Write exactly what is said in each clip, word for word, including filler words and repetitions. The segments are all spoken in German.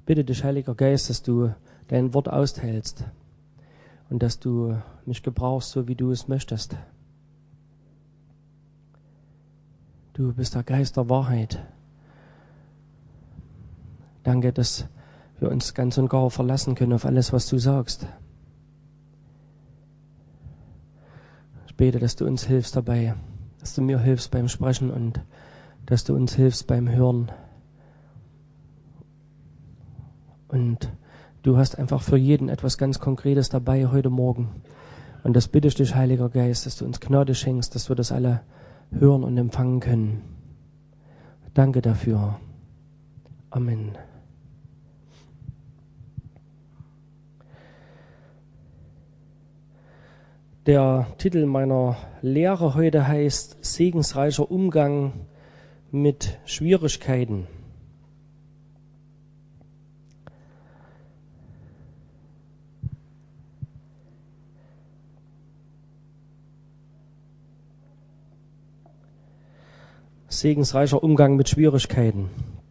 bitte dich, Heiliger Geist, dass du dein Wort austeilst und dass du mich gebrauchst, so wie du es möchtest. Du bist der Geist der Wahrheit. Danke, dass wir uns ganz und gar verlassen können auf alles, was du sagst. Ich bete, dass du uns hilfst dabei, dass du mir hilfst beim Sprechen und dass du uns hilfst beim Hören. Und du hast einfach für jeden etwas ganz Konkretes dabei heute Morgen. Und das bitte ich dich, Heiliger Geist, dass du uns Gnade schenkst, dass wir das alle hören und empfangen können. Danke dafür. Amen. Der Titel meiner Lehre heute heißt Segensreicher Umgang mit Schwierigkeiten. Segensreicher Umgang mit Schwierigkeiten.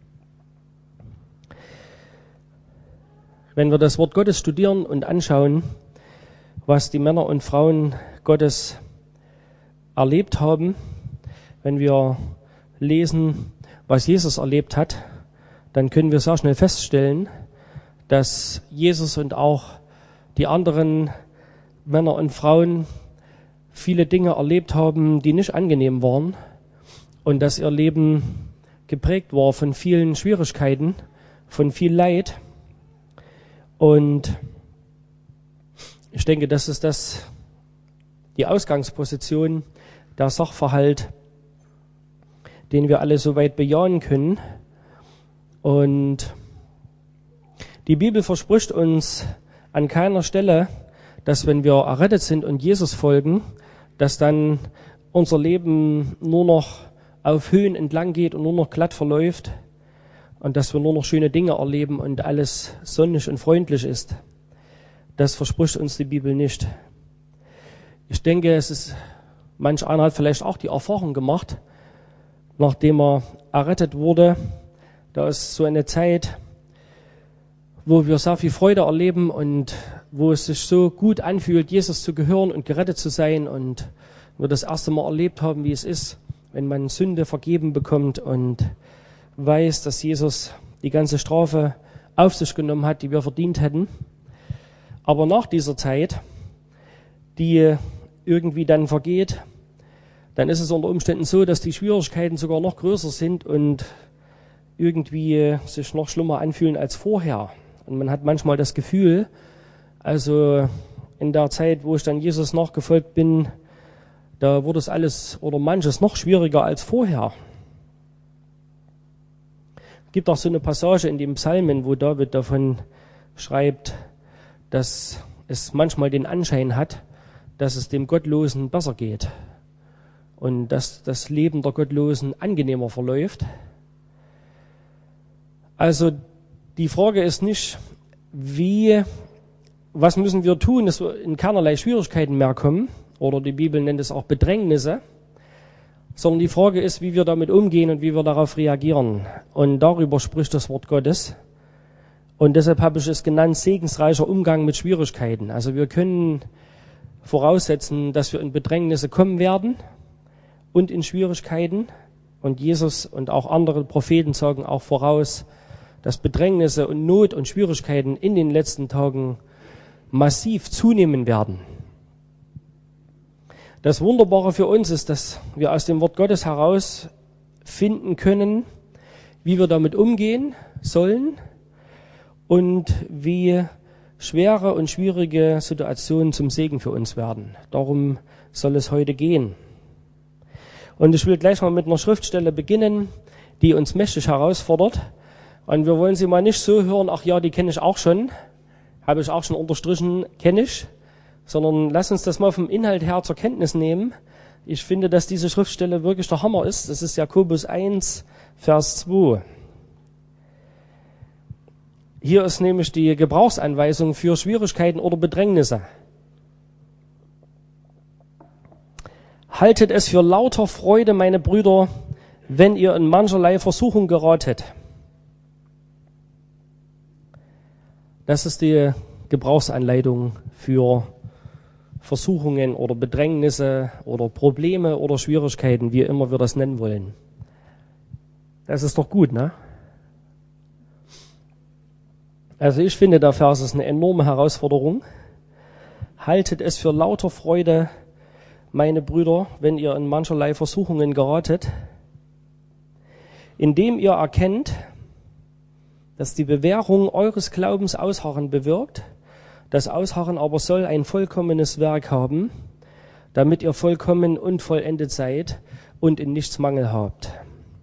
Wenn wir das Wort Gottes studieren und anschauen, was die Männer und Frauen Gottes erlebt haben, wenn wir lesen, was Jesus erlebt hat, dann können wir sehr schnell feststellen, dass Jesus und auch die anderen Männer und Frauen viele Dinge erlebt haben, die nicht angenehm waren und dass ihr Leben geprägt war von vielen Schwierigkeiten, von viel Leid. Und ich denke, das ist das, die Ausgangsposition, der Sachverhalt, den wir alle soweit bejahen können. Und die Bibel verspricht uns an keiner Stelle, dass wenn wir errettet sind und Jesus folgen, dass dann unser Leben nur noch auf Höhen entlang geht und nur noch glatt verläuft und dass wir nur noch schöne Dinge erleben und alles sonnig und freundlich ist. Das verspricht uns die Bibel nicht. Ich denke, es ist, manch einer hat vielleicht auch die Erfahrung gemacht, nachdem er errettet wurde. Da ist so eine Zeit, wo wir sehr viel Freude erleben und wo es sich so gut anfühlt, Jesus zu gehören und gerettet zu sein und wir das erste Mal erlebt haben, wie es ist, wenn man Sünde vergeben bekommt und weiß, dass Jesus die ganze Strafe auf sich genommen hat, die wir verdient hätten. Aber nach dieser Zeit, die irgendwie dann vergeht, dann ist es unter Umständen so, dass die Schwierigkeiten sogar noch größer sind und irgendwie sich noch schlimmer anfühlen als vorher. Und man hat manchmal das Gefühl, also in der Zeit, wo ich dann Jesus nachgefolgt bin, da wurde es alles oder manches noch schwieriger als vorher. Es gibt auch so eine Passage in den Psalmen, wo David davon schreibt, dass es manchmal den Anschein hat, dass es dem Gottlosen besser geht und dass das Leben der Gottlosen angenehmer verläuft. Also die Frage ist nicht, wie, was müssen wir tun, dass wir in keinerlei Schwierigkeiten mehr kommen, oder die Bibel nennt es auch Bedrängnisse, sondern die Frage ist, wie wir damit umgehen und wie wir darauf reagieren. Und darüber spricht das Wort Gottes. Und deshalb habe ich es genannt, segensreicher Umgang mit Schwierigkeiten. Also wir können voraussetzen, dass wir in Bedrängnisse kommen werden und in Schwierigkeiten. Und Jesus und auch andere Propheten sagen auch voraus, dass Bedrängnisse und Not und Schwierigkeiten in den letzten Tagen massiv zunehmen werden. Das Wunderbare für uns ist, dass wir aus dem Wort Gottes heraus finden können, wie wir damit umgehen sollen und wie schwere und schwierige Situationen zum Segen für uns werden. Darum soll es heute gehen. Und ich will gleich mal mit einer Schriftstelle beginnen, die uns mächtig herausfordert. Und wir wollen sie mal nicht so hören, ach ja, die kenne ich auch schon, habe ich auch schon unterstrichen, kenne ich, sondern lass uns das mal vom Inhalt her zur Kenntnis nehmen. Ich finde, dass diese Schriftstelle wirklich der Hammer ist. Das ist Jakobus eins, Vers zwei. Hier ist nämlich die Gebrauchsanweisung für Schwierigkeiten oder Bedrängnisse. Haltet es für lauter Freude, meine Brüder, wenn ihr in mancherlei Versuchung geratet. Das ist die Gebrauchsanleitung für Versuchungen oder Bedrängnisse oder Probleme oder Schwierigkeiten, wie immer wir das nennen wollen. Das ist doch gut, ne? Also ich finde, der Vers ist eine enorme Herausforderung. Haltet es für lauter Freude, meine Brüder, wenn ihr in mancherlei Versuchungen geratet, indem ihr erkennt, dass die Bewährung eures Glaubens Ausharren bewirkt. Das Ausharren aber soll ein vollkommenes Werk haben, damit ihr vollkommen und vollendet seid und in nichts Mangel habt.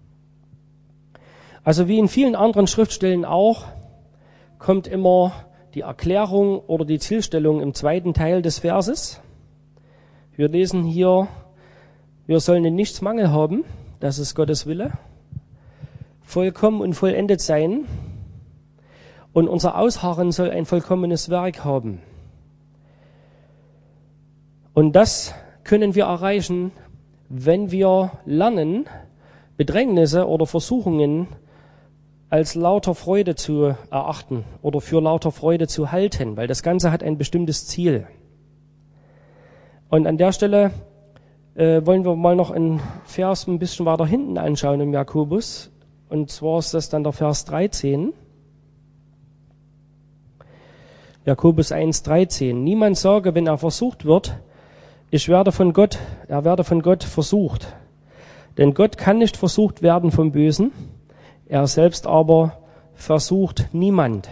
Also wie in vielen anderen Schriftstellen auch, kommt immer die Erklärung oder die Zielstellung im zweiten Teil des Verses. Wir lesen hier, wir sollen in nichts Mangel haben, das ist Gottes Wille, vollkommen und vollendet sein, und unser Ausharren soll ein vollkommenes Werk haben. Und das können wir erreichen, wenn wir lernen, Bedrängnisse oder Versuchungen als lauter Freude zu erachten oder für lauter Freude zu halten, weil das Ganze hat ein bestimmtes Ziel. Und an der Stelle äh, wollen wir mal noch einen Vers ein bisschen weiter hinten anschauen im Jakobus. Und zwar ist das dann der Vers dreizehn. Jakobus eins, dreizehn. Niemand sage, wenn er versucht wird, ich werde von Gott, er werde von Gott versucht. Denn Gott kann nicht versucht werden vom Bösen, er selbst aber versucht niemand.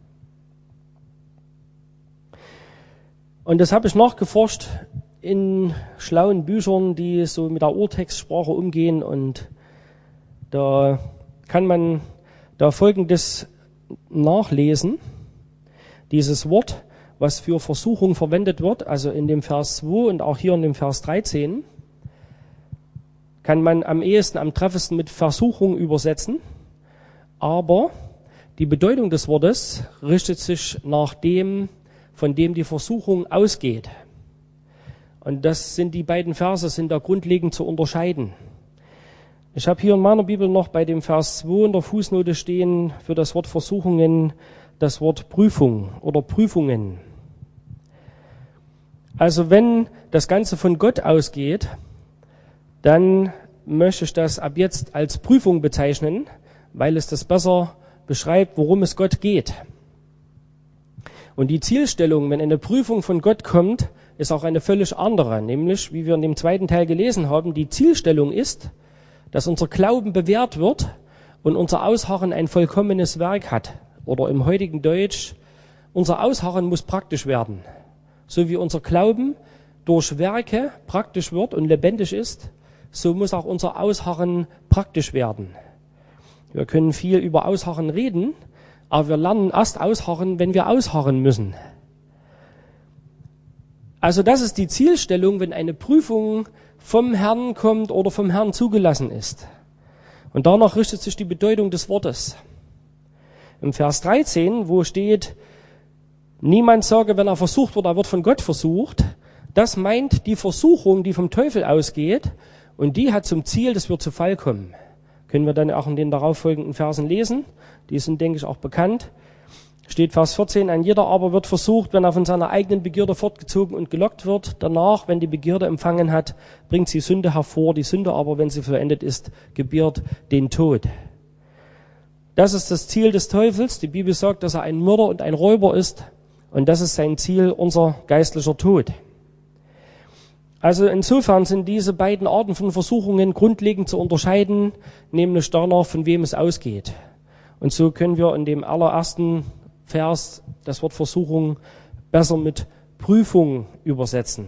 Und das habe ich nachgeforscht in schlauen Büchern, die so mit der Urtextsprache umgehen, und da kann man da Folgendes nachlesen. Dieses Wort, was für Versuchung verwendet wird, also in dem Vers zwei und auch hier in dem Vers dreizehn, kann man am ehesten, am treffendsten mit Versuchung übersetzen. Aber die Bedeutung des Wortes richtet sich nach dem, von dem die Versuchung ausgeht. Und das sind die beiden Verse, sind da grundlegend zu unterscheiden. Ich habe hier in meiner Bibel noch bei dem Vers zwei in der Fußnote stehen für das Wort Versuchungen das Wort Prüfung oder Prüfungen. Also wenn das Ganze von Gott ausgeht, dann möchte ich das ab jetzt als Prüfung bezeichnen, weil es das besser beschreibt, worum es Gott geht. Und die Zielstellung, wenn eine Prüfung von Gott kommt, ist auch eine völlig andere, nämlich, wie wir in dem zweiten Teil gelesen haben, die Zielstellung ist, dass unser Glauben bewährt wird und unser Ausharren ein vollkommenes Werk hat. Oder im heutigen Deutsch, unser Ausharren muss praktisch werden. So wie unser Glauben durch Werke praktisch wird und lebendig ist, so muss auch unser Ausharren praktisch werden. Wir können viel über Ausharren reden, aber wir lernen erst ausharren, wenn wir ausharren müssen. Also das ist die Zielstellung, wenn eine Prüfung vom Herrn kommt oder vom Herrn zugelassen ist. Und danach richtet sich die Bedeutung des Wortes. Im Vers dreizehn, wo steht, niemand sage, wenn er versucht wird, er wird von Gott versucht, das meint die Versuchung, die vom Teufel ausgeht, und die hat zum Ziel, dass wir zu Fall kommen. Können wir dann auch in den darauffolgenden Versen lesen. Die sind, denke ich, auch bekannt. Steht Vers vierzehn, ein jeder aber wird versucht, wenn er von seiner eigenen Begierde fortgezogen und gelockt wird. Danach, wenn die Begierde empfangen hat, bringt sie Sünde hervor. Die Sünde aber, wenn sie vollendet ist, gebiert den Tod. Das ist das Ziel des Teufels. Die Bibel sagt, dass er ein Mörder und ein Räuber ist. Und das ist sein Ziel, unser geistlicher Tod. Also insofern sind diese beiden Arten von Versuchungen grundlegend zu unterscheiden, nämlich danach, von wem es ausgeht. Und so können wir in dem allerersten Vers das Wort Versuchung besser mit Prüfung übersetzen.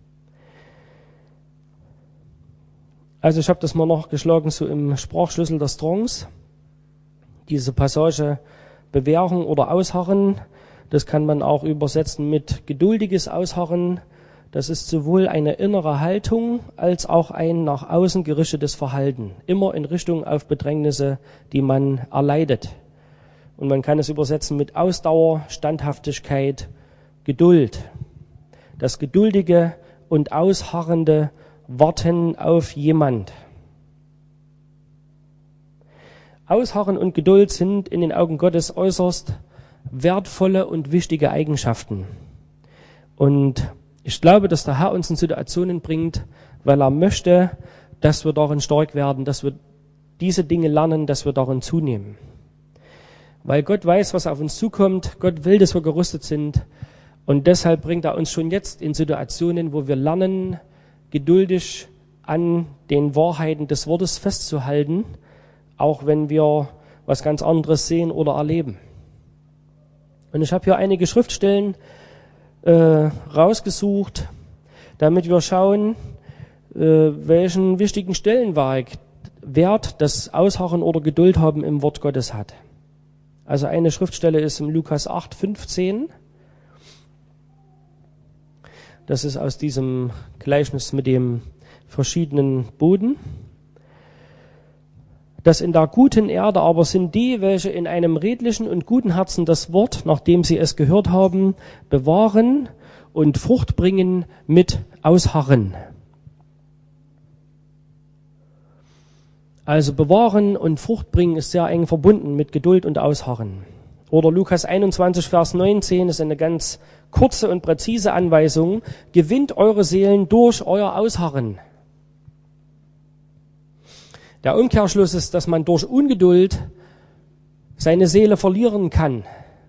Also ich habe das mal nachgeschlagen, so im Sprachschlüssel der Strongs. Diese Passage Bewährung oder Ausharren, das kann man auch übersetzen mit geduldiges Ausharren. Das ist sowohl eine innere Haltung als auch ein nach außen gerichtetes Verhalten, immer in Richtung auf Bedrängnisse, die man erleidet. Und man kann es übersetzen mit Ausdauer, Standhaftigkeit, Geduld. Das geduldige und ausharrende Warten auf jemand. Ausharren und Geduld sind in den Augen Gottes äußerst wertvolle und wichtige Eigenschaften. Und ich glaube, dass der Herr uns in Situationen bringt, weil er möchte, dass wir darin stark werden, dass wir diese Dinge lernen, dass wir darin zunehmen. Weil Gott weiß, was auf uns zukommt. Gott will, dass wir gerüstet sind. Und deshalb bringt er uns schon jetzt in Situationen, wo wir lernen, geduldig an den Wahrheiten des Wortes festzuhalten, auch wenn wir was ganz anderes sehen oder erleben. Und ich habe hier einige Schriftstellen äh, rausgesucht, damit wir schauen, äh, welchen wichtigen Stellenwert Wert das Ausharren oder Geduld haben im Wort Gottes hat. Also eine Schriftstelle ist im Lukas acht, fünfzehn. Das ist aus diesem Gleichnis mit dem verschiedenen Boden. Das in der guten Erde aber sind die, welche in einem redlichen und guten Herzen das Wort, nachdem sie es gehört haben, bewahren und Frucht bringen mit Ausharren. Also bewahren und Frucht bringen ist sehr eng verbunden mit Geduld und Ausharren. Oder Lukas einundzwanzig, Vers neunzehn ist eine ganz kurze und präzise Anweisung. Gewinnt eure Seelen durch euer Ausharren. Der Umkehrschluss ist, dass man durch Ungeduld seine Seele verlieren kann.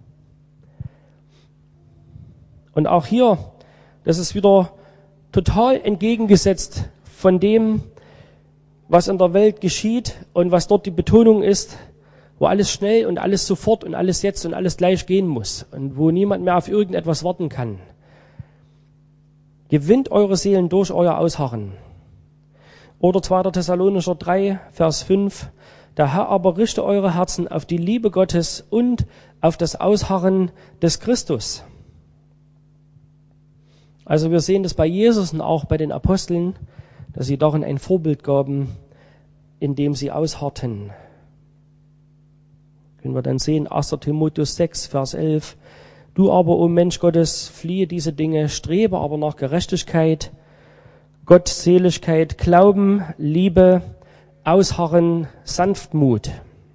Und auch hier, das ist wieder total entgegengesetzt von dem, was in der Welt geschieht und was dort die Betonung ist, wo alles schnell und alles sofort und alles jetzt und alles gleich gehen muss und wo niemand mehr auf irgendetwas warten kann. Gewinnt eure Seelen durch euer Ausharren. Oder zweiter Thessalonicher drei, Vers fünf. Der Herr aber richte eure Herzen auf die Liebe Gottes und auf das Ausharren des Christus. Also wir sehen das bei Jesus und auch bei den Aposteln, dass sie darin ein Vorbild gaben, indem sie ausharrten. Können wir dann sehen, erster Timotheus sechs, Vers elf. Du aber, o Mensch Gottes, fliehe diese Dinge, strebe aber nach Gerechtigkeit, Gottseligkeit, Glauben, Liebe, Ausharren, Sanftmut.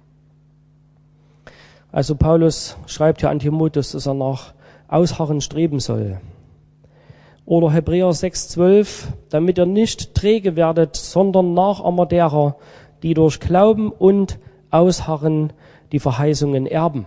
Also Paulus schreibt ja an Timotheus, dass er nach Ausharren streben soll. Oder Hebräer sechs, zwölf, damit ihr nicht träge werdet, sondern Nachahmer derer, die durch Glauben und Ausharren die Verheißungen erben.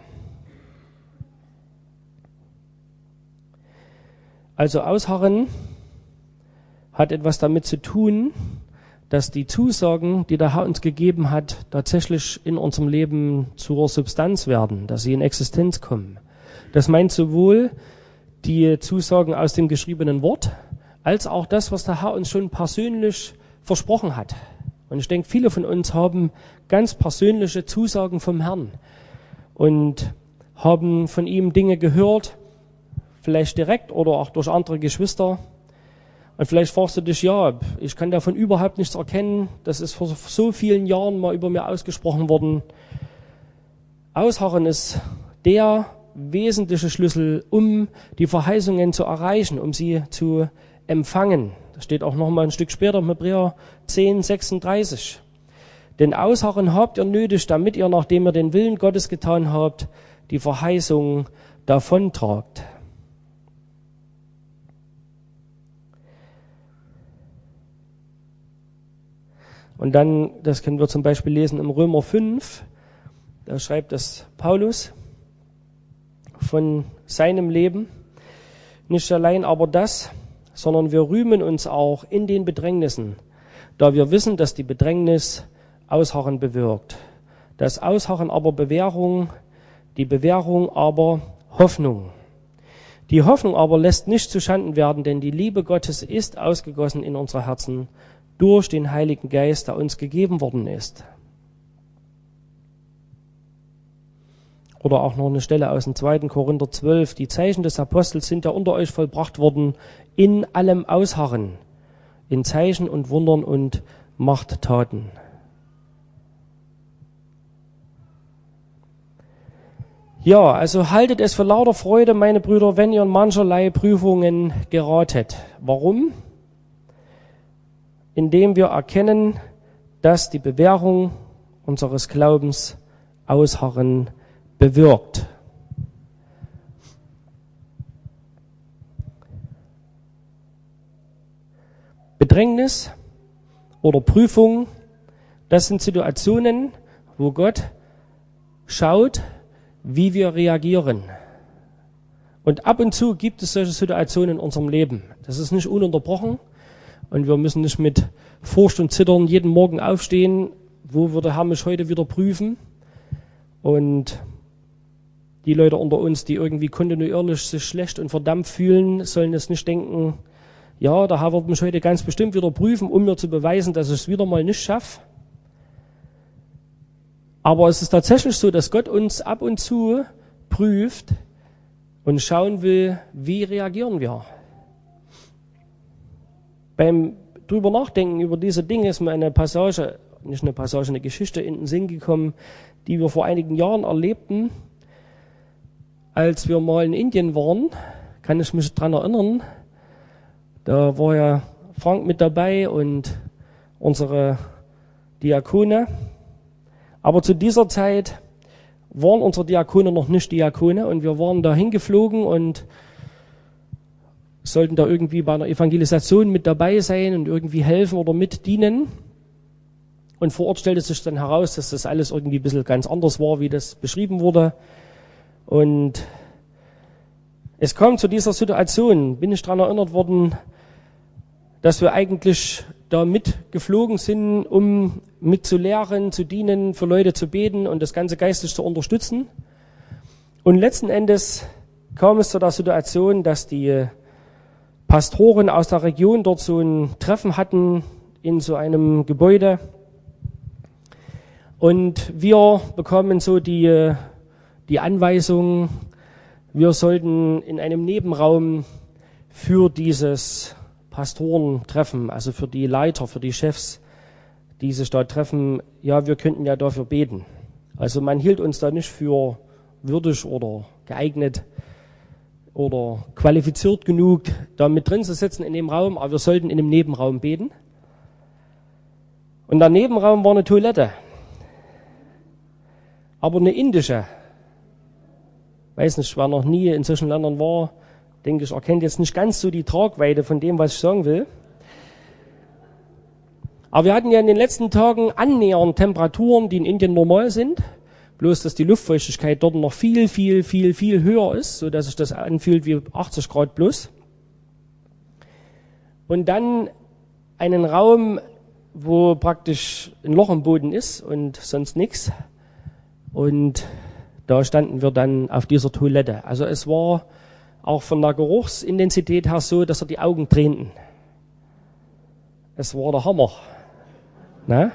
Also Ausharren hat etwas damit zu tun, dass die Zusagen, die der Herr uns gegeben hat, tatsächlich in unserem Leben zur Substanz werden, dass sie in Existenz kommen. Das meint sowohl die Zusagen aus dem geschriebenen Wort, als auch das, was der Herr uns schon persönlich versprochen hat. Und ich denke, viele von uns haben ganz persönliche Zusagen vom Herrn und haben von ihm Dinge gehört, vielleicht direkt oder auch durch andere Geschwister. Und vielleicht fragst du dich, ja, ich kann davon überhaupt nichts erkennen. Das ist vor so vielen Jahren mal über mir ausgesprochen worden. Ausharren ist der wesentliche Schlüssel, um die Verheißungen zu erreichen, um sie zu empfangen. Das steht auch noch mal ein Stück später im Hebräer zehn, sechsunddreißig. Denn Ausharren habt ihr nötig, damit ihr, nachdem ihr den Willen Gottes getan habt, die Verheißung davontragt. Und dann, das können wir zum Beispiel lesen im Römer fünf, da schreibt das Paulus von seinem Leben. Nicht allein aber das, sondern wir rühmen uns auch in den Bedrängnissen, da wir wissen, dass die Bedrängnis Ausharren bewirkt. Das Ausharren aber Bewährung, die Bewährung aber Hoffnung. Die Hoffnung aber lässt nicht zuschanden werden, denn die Liebe Gottes ist ausgegossen in unsere Herzen durch den Heiligen Geist, der uns gegeben worden ist. Oder auch noch eine Stelle aus dem zweiten Korinther zwölf. Die Zeichen des Apostels sind ja unter euch vollbracht worden in allem Ausharren, in Zeichen und Wundern und Machttaten. Ja, also haltet es für lauter Freude, meine Brüder, wenn ihr in mancherlei Prüfungen geratet. Warum? Indem wir erkennen, dass die Bewährung unseres Glaubens Ausharren bewirkt. Bedrängnis oder Prüfung, das sind Situationen, wo Gott schaut, wie wir reagieren. Und ab und zu gibt es solche Situationen in unserem Leben. Das ist nicht ununterbrochen und wir müssen nicht mit Furcht und Zittern jeden Morgen aufstehen, wo wird der Herr mich heute wieder prüfen. Und die Leute unter uns, die irgendwie kontinuierlich sich schlecht und verdammt fühlen, sollen es nicht denken, ja, der Herr wird mich heute ganz bestimmt wieder prüfen, um mir zu beweisen, dass ich es wieder mal nicht schaffe. Aber es ist tatsächlich so, dass Gott uns ab und zu prüft und schauen will, wie reagieren wir. Beim drüber nachdenken über diese Dinge ist mir eine Passage, nicht eine Passage, eine Geschichte in den Sinn gekommen, die wir vor einigen Jahren erlebten. Als wir mal in Indien waren, kann ich mich daran erinnern, da war ja Frank mit dabei und unsere Diakone. Aber zu dieser Zeit waren unsere Diakone noch nicht Diakone und wir waren da hingeflogen und sollten da irgendwie bei einer Evangelisation mit dabei sein und irgendwie helfen oder mitdienen. Und vor Ort stellte sich dann heraus, dass das alles irgendwie ein bisschen ganz anders war, wie das beschrieben wurde. Und es kam zu dieser Situation, bin ich daran erinnert worden, dass wir eigentlich da mitgeflogen sind, um mitzulehren, zu dienen, für Leute zu beten und das Ganze geistlich zu unterstützen. Und letzten Endes kam es zu der Situation, dass die Pastoren aus der Region dort so ein Treffen hatten in so einem Gebäude. Und wir bekommen so die, die Anweisung, wir sollten in einem Nebenraum für dieses Pastorentreffen, also für die Leiter, für die Chefs, die sich da treffen, ja, wir könnten ja dafür beten. Also man hielt uns da nicht für würdig oder geeignet oder qualifiziert genug, da mit drin zu sitzen in dem Raum, aber wir sollten in dem Nebenraum beten. Und der Nebenraum war eine Toilette, aber eine indische. Weiß nicht, wer noch nie in solchen Ländern war, denke ich, erkennt jetzt nicht ganz so die Tragweite von dem, was ich sagen will. Aber wir hatten ja in den letzten Tagen annähernd Temperaturen, die in Indien normal sind. Bloß, dass die Luftfeuchtigkeit dort noch viel, viel, viel, viel höher ist, so dass sich das anfühlt wie achtzig Grad plus. Und dann einen Raum, wo praktisch ein Loch im Boden ist und sonst nichts. Und da standen wir dann auf dieser Toilette. Also es war auch von der Geruchsintensität her so, dass er die Augen tränten. Es war der Hammer. Na?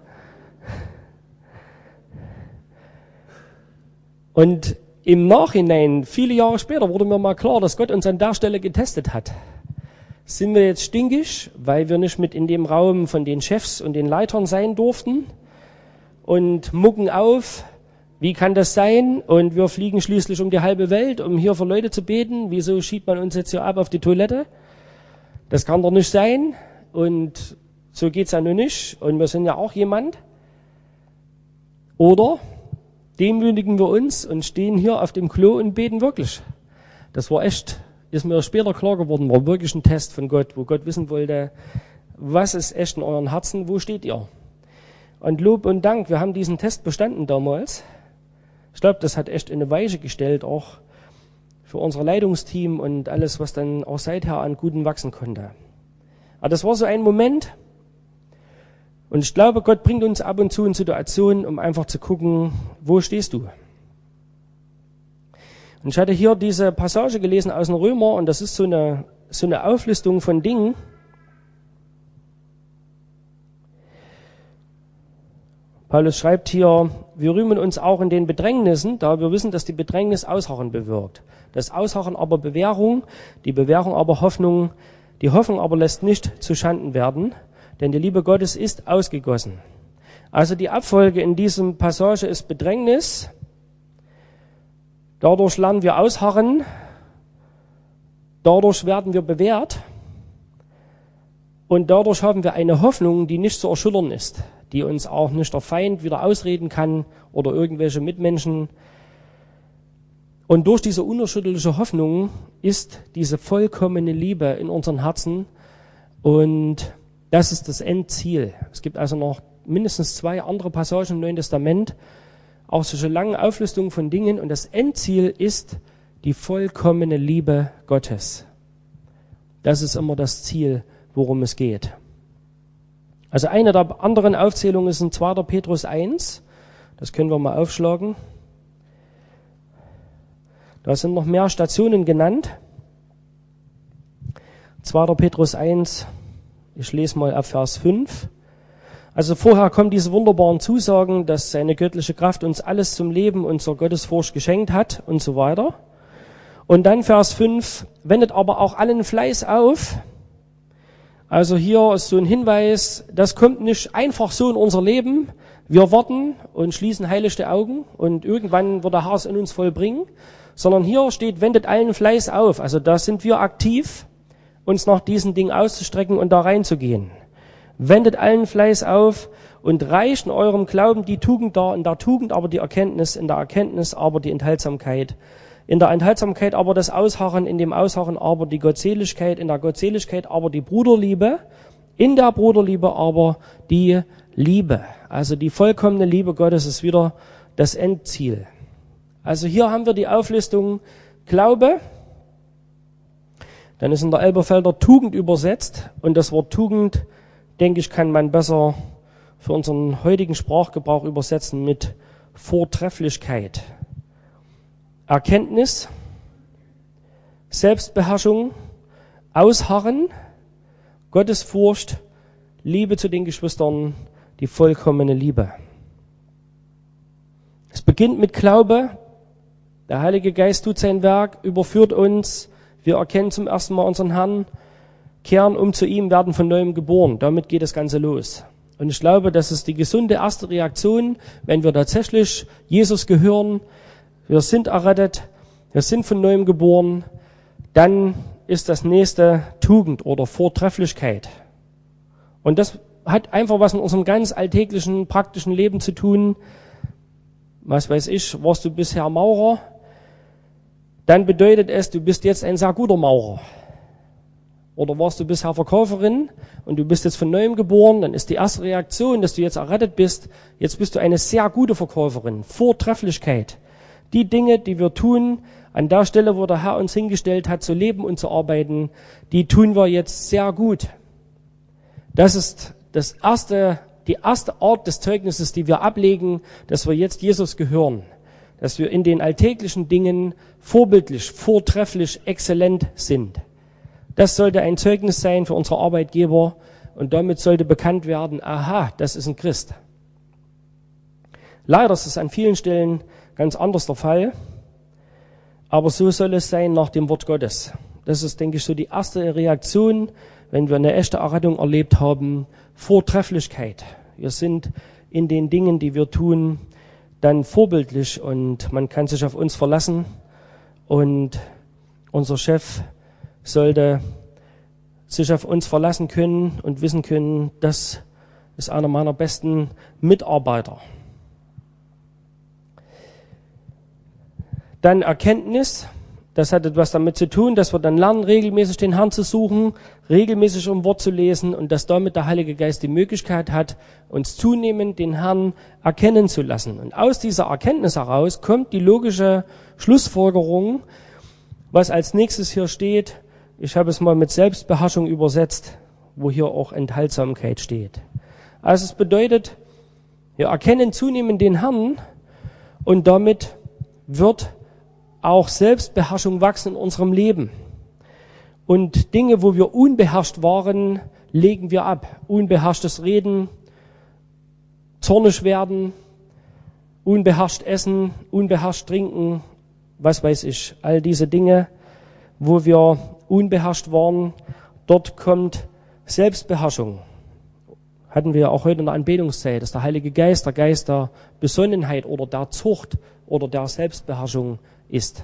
Und im Nachhinein, viele Jahre später, wurde mir mal klar, dass Gott uns an der Stelle getestet hat. Sind wir jetzt stinkig, weil wir nicht mit in dem Raum von den Chefs und den Leitern sein durften und mucken auf, wie kann das sein? Und wir fliegen schließlich um die halbe Welt, um hier für Leute zu beten. Wieso schiebt man uns jetzt hier ab auf die Toilette? Das kann doch nicht sein. Und so geht's ja nun nicht. Und wir sind ja auch jemand. Oder demütigen wir uns und stehen hier auf dem Klo und beten wirklich. Das war echt, ist mir später klar geworden, war wirklich ein Test von Gott, wo Gott wissen wollte, was ist echt in euren Herzen, wo steht ihr? Und Lob und Dank, wir haben diesen Test bestanden damals. Ich glaube, das hat echt eine Weiche gestellt, auch für unser Leitungsteam und alles, was dann auch seither an Guten wachsen konnte. Aber das war so ein Moment. Und ich glaube, Gott bringt uns ab und zu in Situationen, um einfach zu gucken, wo stehst du? Und ich hatte hier diese Passage gelesen aus dem Römer und das ist so eine, so eine Auflistung von Dingen. Paulus schreibt hier, wir rühmen uns auch in den Bedrängnissen, da wir wissen, dass die Bedrängnis Ausharren bewirkt. Das Ausharren aber Bewährung, die Bewährung aber Hoffnung, die Hoffnung aber lässt nicht zu Schanden werden, denn die Liebe Gottes ist ausgegossen. Also die Abfolge in diesem Passage ist Bedrängnis, dadurch lernen wir ausharren, dadurch werden wir bewährt und dadurch haben wir eine Hoffnung, die nicht zu erschüttern ist, die uns auch nicht der Feind wieder ausreden kann oder irgendwelche Mitmenschen. Und durch diese unerschütterliche Hoffnung ist diese vollkommene Liebe in unseren Herzen und Das ist das Endziel. Es gibt also noch mindestens zwei andere Passagen im Neuen Testament, auch solche langen Auflistungen von Dingen. Und das Endziel ist die vollkommene Liebe Gottes. Das ist immer das Ziel, worum es geht. Also eine der anderen Aufzählungen ist in zweiter Petrus eins. Das können wir mal aufschlagen. Da sind noch mehr Stationen genannt. zweiter Petrus eins, ich lese mal ab Vers fünf. Also vorher kommen diese wunderbaren Zusagen, dass seine göttliche Kraft uns alles zum Leben und zur Gottesfurcht geschenkt hat und so weiter. Und dann Vers fünf, wendet aber auch allen Fleiß auf. Also hier ist so ein Hinweis, das kommt nicht einfach so in unser Leben. Wir warten und schließen heiligte Augen und irgendwann wird der Herr es in uns vollbringen. Sondern hier steht, wendet allen Fleiß auf. Also da sind wir aktiv, uns nach diesen Dingen auszustrecken und da reinzugehen. Wendet allen Fleiß auf und reicht in eurem Glauben die Tugend dar, in der Tugend aber die Erkenntnis, in der Erkenntnis aber die Enthaltsamkeit, in der Enthaltsamkeit aber das Ausharren, in dem Ausharren aber die Gottseligkeit, in der Gottseligkeit aber die Bruderliebe, in der Bruderliebe aber die Liebe. Also die vollkommene Liebe Gottes ist wieder das Endziel. Also hier haben wir die Auflistung Glaube, dann ist in der Elberfelder Tugend übersetzt und das Wort Tugend, denke ich, kann man besser für unseren heutigen Sprachgebrauch übersetzen mit Vortrefflichkeit. Erkenntnis, Selbstbeherrschung, Ausharren, Gottesfurcht, Liebe zu den Geschwistern, die vollkommene Liebe. Es beginnt mit Glaube. Der Heilige Geist tut sein Werk, überführt uns. Wir erkennen zum ersten Mal unseren Herrn, kehren um zu ihm, werden von neuem geboren. Damit geht das Ganze los. Und ich glaube, das ist die gesunde erste Reaktion, wenn wir tatsächlich Jesus gehören. Wir sind errettet, wir sind von neuem geboren. Dann ist das nächste Tugend oder Vortrefflichkeit. Und das hat einfach was mit unserem ganz alltäglichen, praktischen Leben zu tun. Was weiß ich, warst du bisher Maurer? Dann bedeutet es, du bist jetzt ein sehr guter Maurer. Oder warst du bisher Verkäuferin und du bist jetzt von neuem geboren, dann ist die erste Reaktion, dass du jetzt errettet bist, jetzt bist du eine sehr gute Verkäuferin. Vortrefflichkeit. Die Dinge, die wir tun, an der Stelle, wo der Herr uns hingestellt hat, zu leben und zu arbeiten, die tun wir jetzt sehr gut. Das ist das erste, die erste Art des Zeugnisses, die wir ablegen, dass wir jetzt Jesus gehören. Dass wir in den alltäglichen Dingen vorbildlich, vortrefflich, exzellent sind. Das sollte ein Zeugnis sein für unsere Arbeitgeber und damit sollte bekannt werden, aha, das ist ein Christ. Leider ist es an vielen Stellen ganz anders der Fall, aber so soll es sein nach dem Wort Gottes. Das ist, denke ich, so die erste Reaktion, wenn wir eine echte Errettung erlebt haben, Vortrefflichkeit. Wir sind in den Dingen, die wir tun, dann vorbildlich und man kann sich auf uns verlassen und unser Chef sollte sich auf uns verlassen können und wissen können, das ist einer meiner besten Mitarbeiter. Dann Erkenntnis, das hat etwas damit zu tun, dass wir dann lernen, regelmäßig den Herrn zu suchen, regelmäßig im Wort zu lesen und dass damit der Heilige Geist die Möglichkeit hat, uns zunehmend den Herrn erkennen zu lassen. Und aus dieser Erkenntnis heraus kommt die logische Schlussfolgerung, was als nächstes hier steht. Ich habe es mal mit Selbstbeherrschung übersetzt, wo hier auch Enthaltsamkeit steht. Also es bedeutet, wir erkennen zunehmend den Herrn und damit wird auch Selbstbeherrschung wachsen in unserem Leben. Und Dinge, wo wir unbeherrscht waren, legen wir ab. Unbeherrschtes Reden, zornig werden, unbeherrscht essen, unbeherrscht trinken, was weiß ich. All diese Dinge, wo wir unbeherrscht waren, dort kommt Selbstbeherrschung. Hatten wir auch heute in der Anbetungszeit, dass der Heilige Geist, der Geist der Besonnenheit oder der Zucht oder der Selbstbeherrschung ist.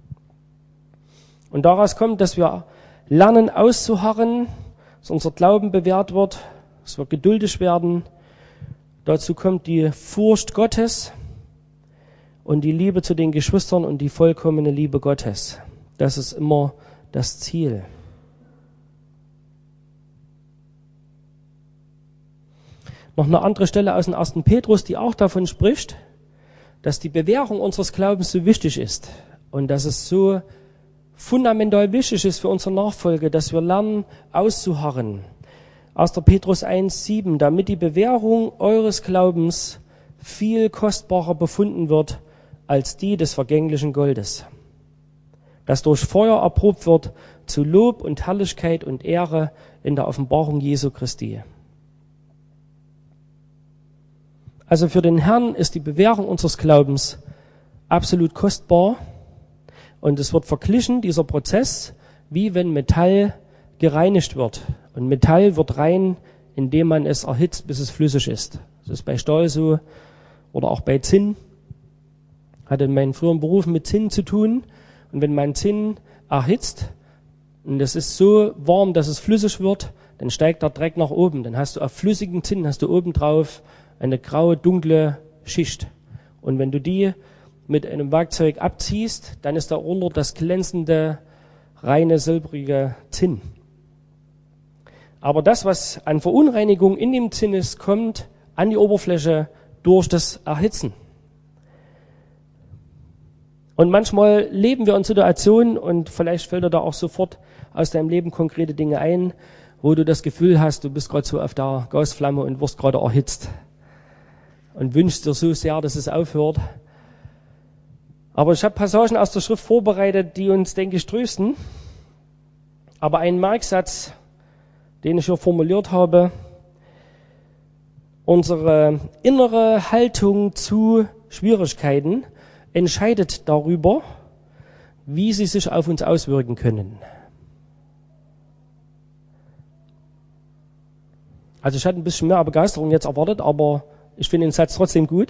Und daraus kommt, dass wir lernen auszuharren, dass unser Glauben bewährt wird, dass wir geduldig werden. Dazu kommt die Furcht Gottes und die Liebe zu den Geschwistern und die vollkommene Liebe Gottes. Das ist immer das Ziel. noch eine andere Stelle aus dem ersten Petrus, die auch davon spricht, dass die Bewährung unseres Glaubens so wichtig ist und dass es so fundamental wichtig ist für unsere Nachfolge, dass wir lernen, auszuharren. erster Petrus eins sieben, damit die Bewährung eures Glaubens viel kostbarer befunden wird als die des vergänglichen Goldes, das durch Feuer erprobt wird zu Lob und Herrlichkeit und Ehre in der Offenbarung Jesu Christi. Also für den Herrn ist die Bewährung unseres Glaubens absolut kostbar und es wird verglichen, dieser Prozess, wie wenn Metall gereinigt wird. Und Metall wird rein, indem man es erhitzt, bis es flüssig ist. Das ist bei Stahl so oder auch bei Zinn. Hatte in meinem früheren Beruf mit Zinn zu tun. Und wenn man Zinn erhitzt und es ist so warm, dass es flüssig wird, dann steigt der Dreck nach oben. Dann hast du auf flüssigen Zinn, hast du oben drauf eine graue, dunkle Schicht. Und wenn du die mit einem Werkzeug abziehst, dann ist darunter das glänzende, reine, silbrige Zinn. Aber das, was an Verunreinigung in dem Zinn ist, kommt an die Oberfläche durch das Erhitzen. Und manchmal leben wir in Situationen, und vielleicht fällt dir da auch sofort aus deinem Leben konkrete Dinge ein, wo du das Gefühl hast, du bist gerade so auf der Gasflamme und wirst gerade erhitzt. Und wünschst dir so sehr, dass es aufhört. Aber ich habe Passagen aus der Schrift vorbereitet, die uns, denke ich, trösten. Aber ein Merksatz, den ich hier formuliert habe: Unsere innere Haltung zu Schwierigkeiten entscheidet darüber, wie sie sich auf uns auswirken können. Also ich hatte ein bisschen mehr Begeisterung jetzt erwartet, aber ich finde den Satz trotzdem gut.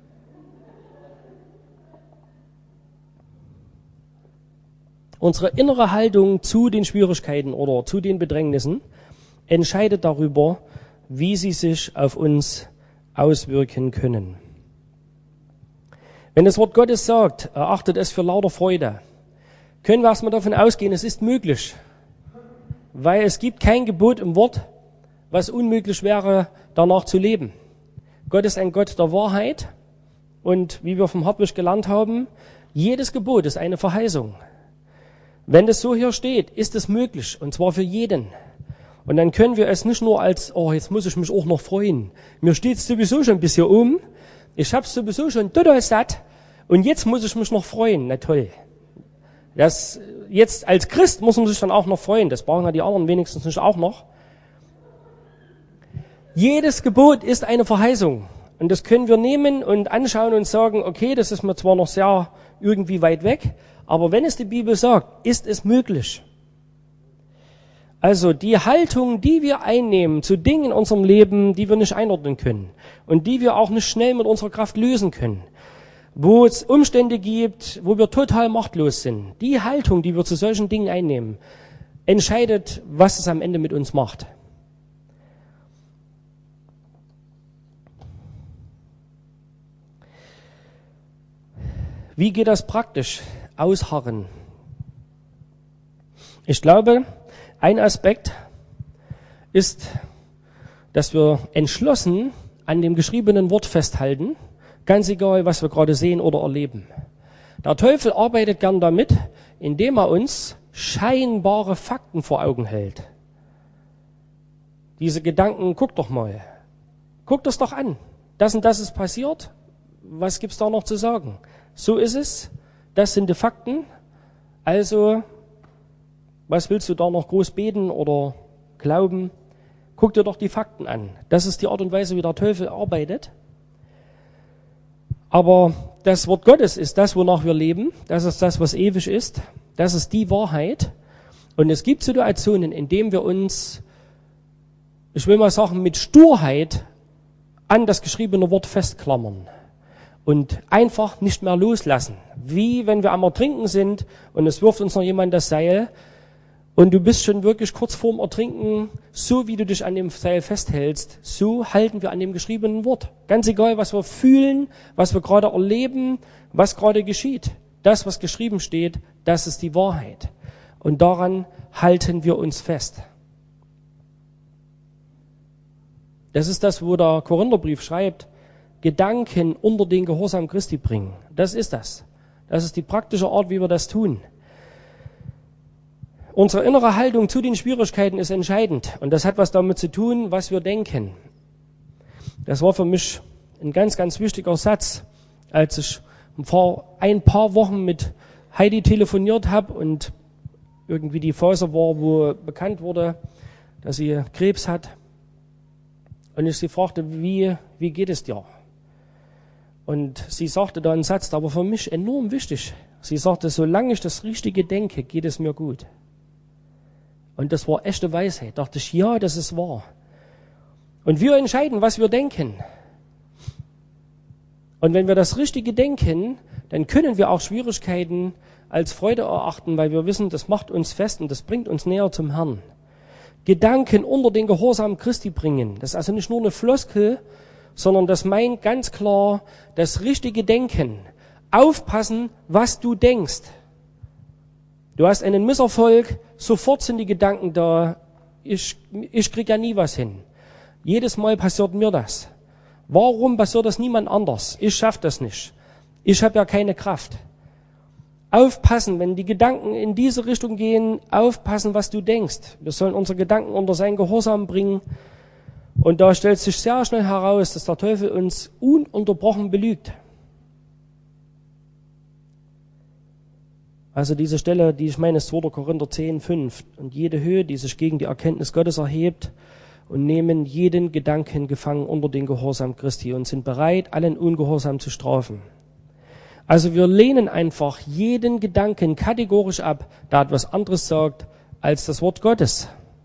Unsere innere Haltung zu den Schwierigkeiten oder zu den Bedrängnissen entscheidet darüber, wie sie sich auf uns auswirken können. Wenn das Wort Gottes sagt, erachtet es für lauter Freude, können wir erstmal davon ausgehen, es ist möglich. Weil es gibt kein Gebot im Wort, was unmöglich wäre, danach zu leben. Gott ist ein Gott der Wahrheit und wie wir vom Hartwig gelernt haben, jedes Gebot ist eine Verheißung. Wenn das so hier steht, ist es möglich, und zwar für jeden. Und dann können wir es nicht nur als, oh, jetzt muss ich mich auch noch freuen. Mir steht es sowieso schon bis hier oben. Ich habe es sowieso schon total satt. Und jetzt muss ich mich noch freuen. Na toll. Das, jetzt als Christ muss man sich dann auch noch freuen. Das brauchen ja die anderen wenigstens nicht auch noch. Jedes Gebot ist eine Verheißung. Und das können wir nehmen und anschauen und sagen, okay, das ist mir zwar noch sehr irgendwie weit weg, aber wenn es die Bibel sagt, ist es möglich. Also die Haltung, die wir einnehmen zu Dingen in unserem Leben, die wir nicht einordnen können und die wir auch nicht schnell mit unserer Kraft lösen können, wo es Umstände gibt, wo wir total machtlos sind, die Haltung, die wir zu solchen Dingen einnehmen, entscheidet, was es am Ende mit uns macht. Wie geht das praktisch? Ausharren. Ich glaube, ein Aspekt ist, dass wir entschlossen an dem geschriebenen Wort festhalten, ganz egal, was wir gerade sehen oder erleben. Der Teufel arbeitet gern damit, indem er uns scheinbare Fakten vor Augen hält. Diese Gedanken, guck doch mal, guck das doch an. Das und das ist passiert, was gibt's da noch zu sagen? So ist es, das sind die Fakten, also was willst du da noch groß beten oder glauben? Guck dir doch die Fakten an. Das ist die Art und Weise, wie der Teufel arbeitet. Aber das Wort Gottes ist das, wonach wir leben. Das ist das, was ewig ist. Das ist die Wahrheit. Und es gibt Situationen, in denen wir uns, ich will mal sagen, mit Sturheit an das geschriebene Wort festklammern und einfach nicht mehr loslassen. Wie wenn wir am Ertrinken sind und es wirft uns noch jemand das Seil und du bist schon wirklich kurz vorm Ertrinken, so wie du dich an dem Seil festhältst, so halten wir an dem geschriebenen Wort. Ganz egal, was wir fühlen, was wir gerade erleben, was gerade geschieht. Das, was geschrieben steht, das ist die Wahrheit. Und daran halten wir uns fest. Das ist das, wo der Korintherbrief schreibt, Gedanken unter den Gehorsam Christi bringen. Das ist das. Das ist die praktische Art, wie wir das tun. Unsere innere Haltung zu den Schwierigkeiten ist entscheidend. Und das hat was damit zu tun, was wir denken. Das war für mich ein ganz, ganz wichtiger Satz, als ich vor ein paar Wochen mit Heidi telefoniert habe und irgendwie die Phase war, wo bekannt wurde, dass sie Krebs hat. Und ich sie fragte, wie, wie geht es dir? Und sie sagte da einen Satz, der war für mich enorm wichtig. Sie sagte, solange ich das Richtige denke, geht es mir gut. Und das war echte Weisheit. Da dachte ich, ja, das ist wahr. Und wir entscheiden, was wir denken. Und wenn wir das Richtige denken, dann können wir auch Schwierigkeiten als Freude erachten, weil wir wissen, das macht uns fest und das bringt uns näher zum Herrn. Gedanken unter den Gehorsam Christi bringen. Das ist also nicht nur eine Floskel, sondern das meint ganz klar das richtige Denken. Aufpassen, was du denkst. Du hast einen Misserfolg, sofort sind die Gedanken da, ich, ich krieg ja nie was hin. Jedes Mal passiert mir das. Warum passiert das niemand anders? Ich schaff das nicht. Ich habe ja keine Kraft. Aufpassen, wenn die Gedanken in diese Richtung gehen, aufpassen, was du denkst. Wir sollen unsere Gedanken unter seinen Gehorsam bringen. Und da stellt sich sehr schnell heraus, dass der Teufel uns ununterbrochen belügt. Also diese Stelle, die ich meine, ist zweiter Korinther zehn, fünf. Und jede Höhe, die sich gegen die Erkenntnis Gottes erhebt, und nehmen jeden Gedanken gefangen unter den Gehorsam Christi und sind bereit, allen Ungehorsam zu strafen. Also wir lehnen einfach jeden Gedanken kategorisch ab, der etwas anderes sagt als das Wort Gottes.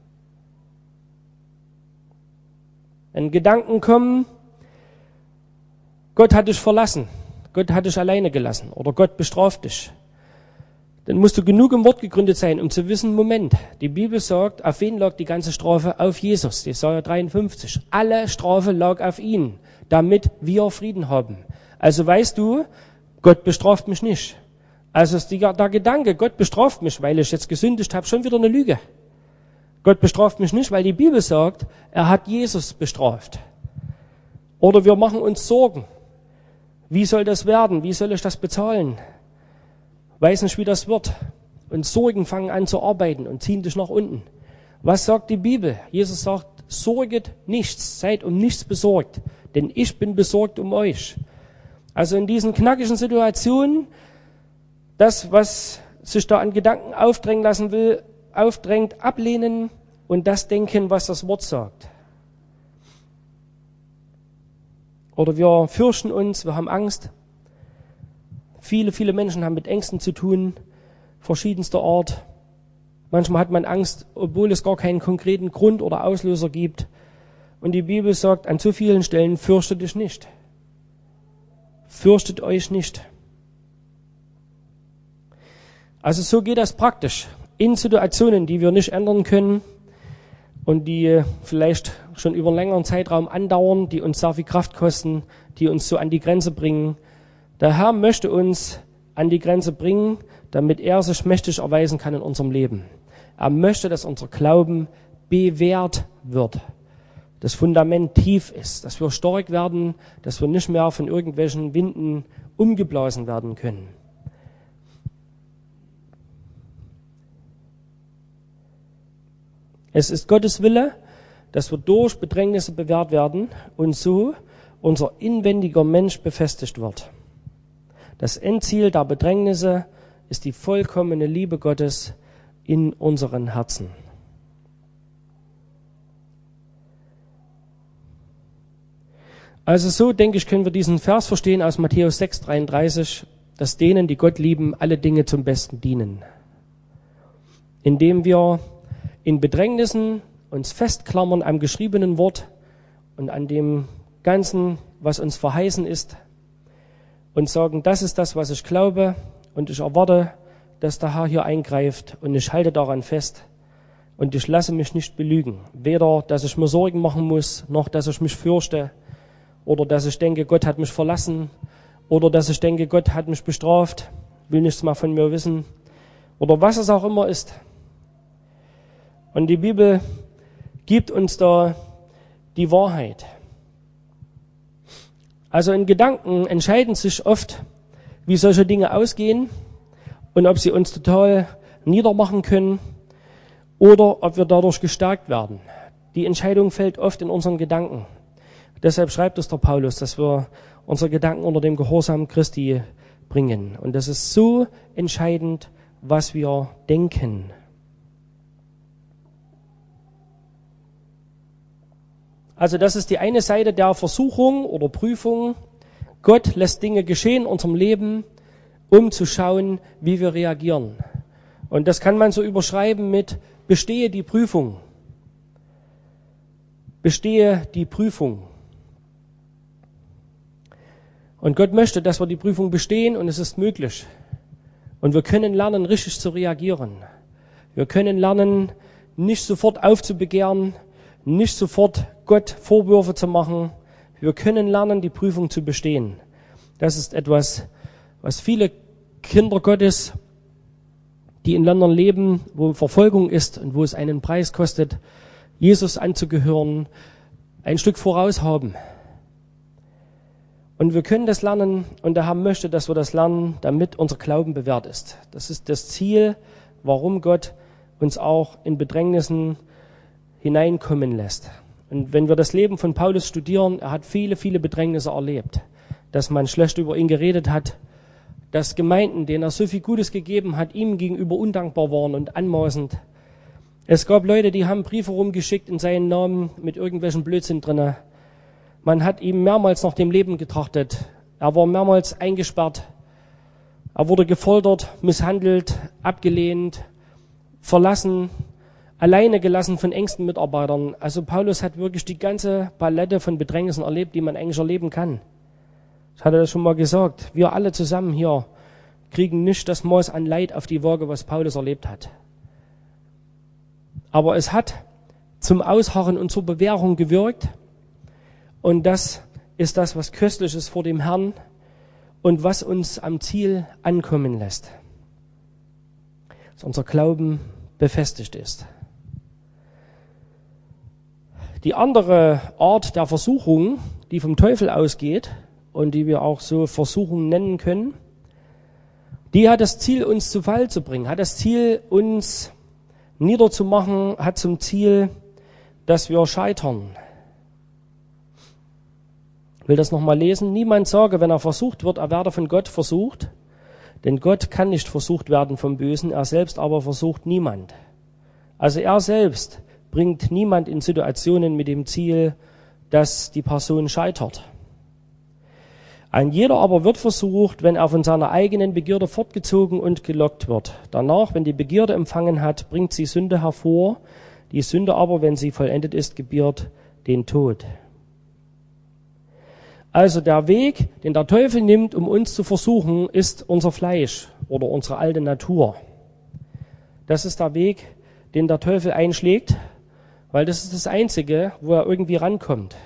Wenn Gedanken kommen, Gott hat dich verlassen, Gott hat dich alleine gelassen oder Gott bestraft dich, dann musst du genug im Wort gegründet sein, um zu wissen, Moment, die Bibel sagt, auf wen lag die ganze Strafe? Auf Jesus, Jesaja dreiundfünfzig. Alle Strafe lag auf ihn, damit wir Frieden haben. Also weißt du, Gott bestraft mich nicht. Also ist die, der Gedanke, Gott bestraft mich, weil ich jetzt gesündigt habe, schon wieder eine Lüge. Gott bestraft mich nicht, weil die Bibel sagt, er hat Jesus bestraft. Oder wir machen uns Sorgen. Wie soll das werden? Wie soll ich das bezahlen? Weiß nicht, wie das wird. Und Sorgen fangen an zu arbeiten und ziehen dich nach unten. Was sagt die Bibel? Jesus sagt, sorget nichts, seid um nichts besorgt, denn ich bin besorgt um euch. Also in diesen knackigen Situationen, das, was sich da an Gedanken aufdrängen lassen will, aufdrängt, ablehnen und das denken, was das Wort sagt. Oder wir fürchten uns, wir haben Angst. Viele, viele Menschen haben mit Ängsten zu tun, verschiedenster Art. Manchmal hat man Angst, obwohl es gar keinen konkreten Grund oder Auslöser gibt. Und die Bibel sagt an so vielen Stellen, fürchtet dich nicht. Fürchtet euch nicht. Also so geht das praktisch. In Situationen, die wir nicht ändern können und die vielleicht schon über einen längeren Zeitraum andauern, die uns sehr viel Kraft kosten, die uns so an die Grenze bringen. Der Herr möchte uns an die Grenze bringen, damit er sich mächtig erweisen kann in unserem Leben. Er möchte, dass unser Glauben bewährt wird, das Fundament tief ist, dass wir stark werden, dass wir nicht mehr von irgendwelchen Winden umgeblasen werden können. Es ist Gottes Wille, dass wir durch Bedrängnisse bewährt werden und so unser inwendiger Mensch befestigt wird. Das Endziel der Bedrängnisse ist die vollkommene Liebe Gottes in unseren Herzen. Also so, denke ich, können wir diesen Vers verstehen aus Matthäus sechs, dreiunddreißig, dass denen, die Gott lieben, alle Dinge zum Besten dienen. Indem wir in Bedrängnissen uns festklammern am geschriebenen Wort und an dem Ganzen, was uns verheißen ist, und sagen, das ist das, was ich glaube und ich erwarte, dass der Herr hier eingreift und ich halte daran fest und ich lasse mich nicht belügen. Weder, dass ich mir Sorgen machen muss, noch, dass ich mich fürchte oder dass ich denke, Gott hat mich verlassen oder dass ich denke, Gott hat mich bestraft, will nichts mehr von mir wissen oder was es auch immer ist. Und die Bibel gibt uns da die Wahrheit. Also in Gedanken entscheiden sich oft, wie solche Dinge ausgehen und ob sie uns total niedermachen können oder ob wir dadurch gestärkt werden. Die Entscheidung fällt oft in unseren Gedanken. Deshalb schreibt es der Paulus, dass wir unsere Gedanken unter dem Gehorsam Christi bringen. Und das ist so entscheidend, was wir denken. Also das ist die eine Seite der Versuchung oder Prüfung. Gott lässt Dinge geschehen in unserem Leben, um zu schauen, wie wir reagieren. Und das kann man so überschreiben mit: Bestehe die Prüfung. Bestehe die Prüfung. Und Gott möchte, dass wir die Prüfung bestehen, und es ist möglich. Und wir können lernen, richtig zu reagieren. Wir können lernen, nicht sofort aufzubegehren, nicht sofort Gott Vorwürfe zu machen. Wir können lernen, die Prüfung zu bestehen. Das ist etwas, was viele Kinder Gottes, die in Ländern leben, wo Verfolgung ist und wo es einen Preis kostet, Jesus anzugehören, ein Stück voraus haben. Und wir können das lernen, und der Herr möchte, dass wir das lernen, damit unser Glauben bewährt ist. Das ist das Ziel, warum Gott uns auch in Bedrängnissen hineinkommen lässt. Und wenn wir das Leben von Paulus studieren, er hat viele, viele Bedrängnisse erlebt, dass man schlecht über ihn geredet hat, dass Gemeinden, denen er so viel Gutes gegeben hat, ihm gegenüber undankbar waren und anmaßend. Es gab Leute, die haben Briefe rumgeschickt in seinen Namen mit irgendwelchen Blödsinn drinne. Man hat ihm mehrmals nach dem Leben getrachtet. Er war mehrmals eingesperrt. Er wurde gefoltert, misshandelt, abgelehnt, verlassen, alleine gelassen von engsten Mitarbeitern. Also Paulus hat wirklich die ganze Palette von Bedrängnissen erlebt, die man eigentlich erleben kann. Ich hatte das schon mal gesagt. Wir alle zusammen hier kriegen nicht das Maß an Leid auf die Waage, was Paulus erlebt hat. Aber es hat zum Ausharren und zur Bewährung gewirkt. Und das ist das, was köstlich ist vor dem Herrn und was uns am Ziel ankommen lässt. Dass unser Glauben befestigt ist. Die andere Art der Versuchung, die vom Teufel ausgeht und die wir auch so Versuchung nennen können, die hat das Ziel, uns zu Fall zu bringen, hat das Ziel, uns niederzumachen, hat zum Ziel, dass wir scheitern. Ich will das nochmal lesen. Niemand sage, wenn er versucht wird, er werde von Gott versucht. Denn Gott kann nicht versucht werden vom Bösen, er selbst aber versucht niemand. Also er selbst bringt niemand in Situationen mit dem Ziel, dass die Person scheitert. Ein jeder aber wird versucht, wenn er von seiner eigenen Begierde fortgezogen und gelockt wird. Danach, wenn die Begierde empfangen hat, bringt sie Sünde hervor. Die Sünde aber, wenn sie vollendet ist, gebiert den Tod. Also der Weg, den der Teufel nimmt, um uns zu versuchen, ist unser Fleisch oder unsere alte Natur. Das ist der Weg, den der Teufel einschlägt, weil das ist das Einzige, wo er irgendwie rankommt.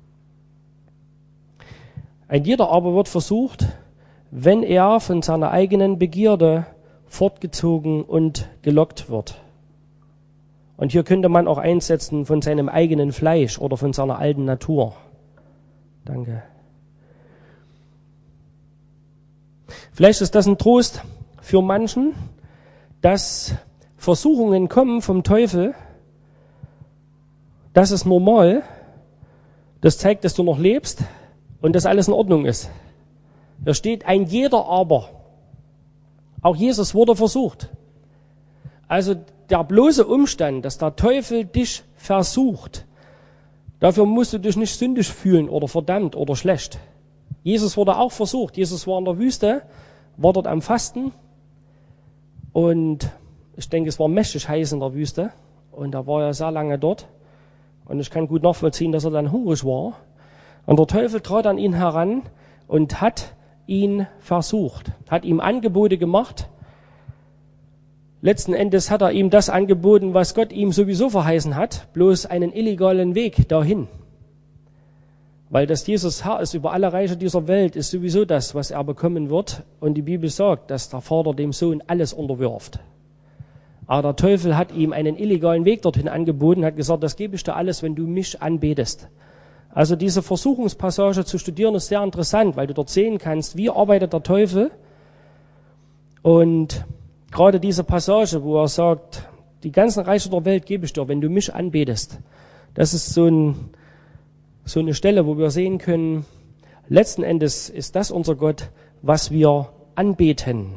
Ein jeder aber wird versucht, wenn er von seiner eigenen Begierde fortgezogen und gelockt wird. Und hier könnte man auch einsetzen von seinem eigenen Fleisch oder von seiner alten Natur. Danke. Vielleicht ist das ein Trost für manchen, dass Versuchungen kommen vom Teufel. Das ist normal. Das zeigt, dass du noch lebst und dass alles in Ordnung ist. Da steht ein jeder aber. Auch Jesus wurde versucht. Also der bloße Umstand, dass der Teufel dich versucht, dafür musst du dich nicht sündig fühlen oder verdammt oder schlecht. Jesus wurde auch versucht. Jesus war in der Wüste, war dort am Fasten und ich denke, es war mächtig heiß in der Wüste und er war ja sehr lange dort und ich kann gut nachvollziehen, dass er dann hungrig war. Und der Teufel trat an ihn heran und hat ihn versucht, hat ihm Angebote gemacht. Letzten Endes hat er ihm das angeboten, was Gott ihm sowieso verheißen hat, bloß einen illegalen Weg dahin. Weil dass Jesus Herr ist über alle Reiche dieser Welt, ist sowieso das, was er bekommen wird. Und die Bibel sagt, dass der Vater dem Sohn alles unterwirft. Aber der Teufel hat ihm einen illegalen Weg dorthin angeboten, hat gesagt, das gebe ich dir alles, wenn du mich anbetest. Also diese Versuchungspassage zu studieren ist sehr interessant, weil du dort sehen kannst, wie arbeitet der Teufel. Und gerade diese Passage, wo er sagt, die ganzen Reiche der Welt gebe ich dir, wenn du mich anbetest. Das ist so, ein, so eine Stelle, wo wir sehen können, letzten Endes ist das unser Gott, was wir anbeten.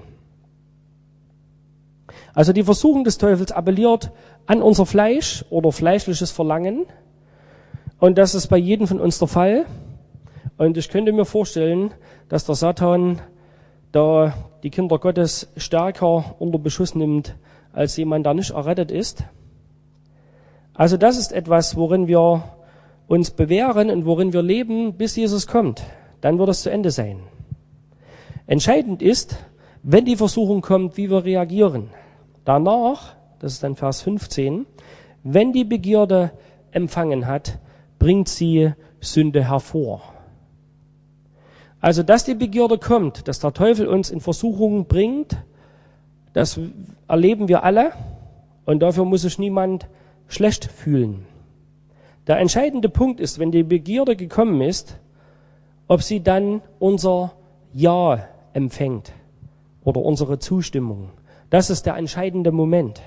Also die Versuchung des Teufels appelliert an unser Fleisch oder fleischliches Verlangen. Und das ist bei jedem von uns der Fall. Und ich könnte mir vorstellen, dass der Satan da die Kinder Gottes stärker unter Beschuss nimmt, als jemand, der nicht errettet ist. Also das ist etwas, worin wir uns bewähren und worin wir leben, bis Jesus kommt. Dann wird es zu Ende sein. Entscheidend ist, wenn die Versuchung kommt, wie wir reagieren. Danach, das ist dann Vers fünfzehn, wenn die Begierde empfangen hat, bringt sie Sünde hervor. Also, dass die Begierde kommt, dass der Teufel uns in Versuchungen bringt, das erleben wir alle und dafür muss sich niemand schlecht fühlen. Der entscheidende Punkt ist, wenn die Begierde gekommen ist, ob sie dann unser Ja empfängt oder unsere Zustimmung. Das ist der entscheidende Moment.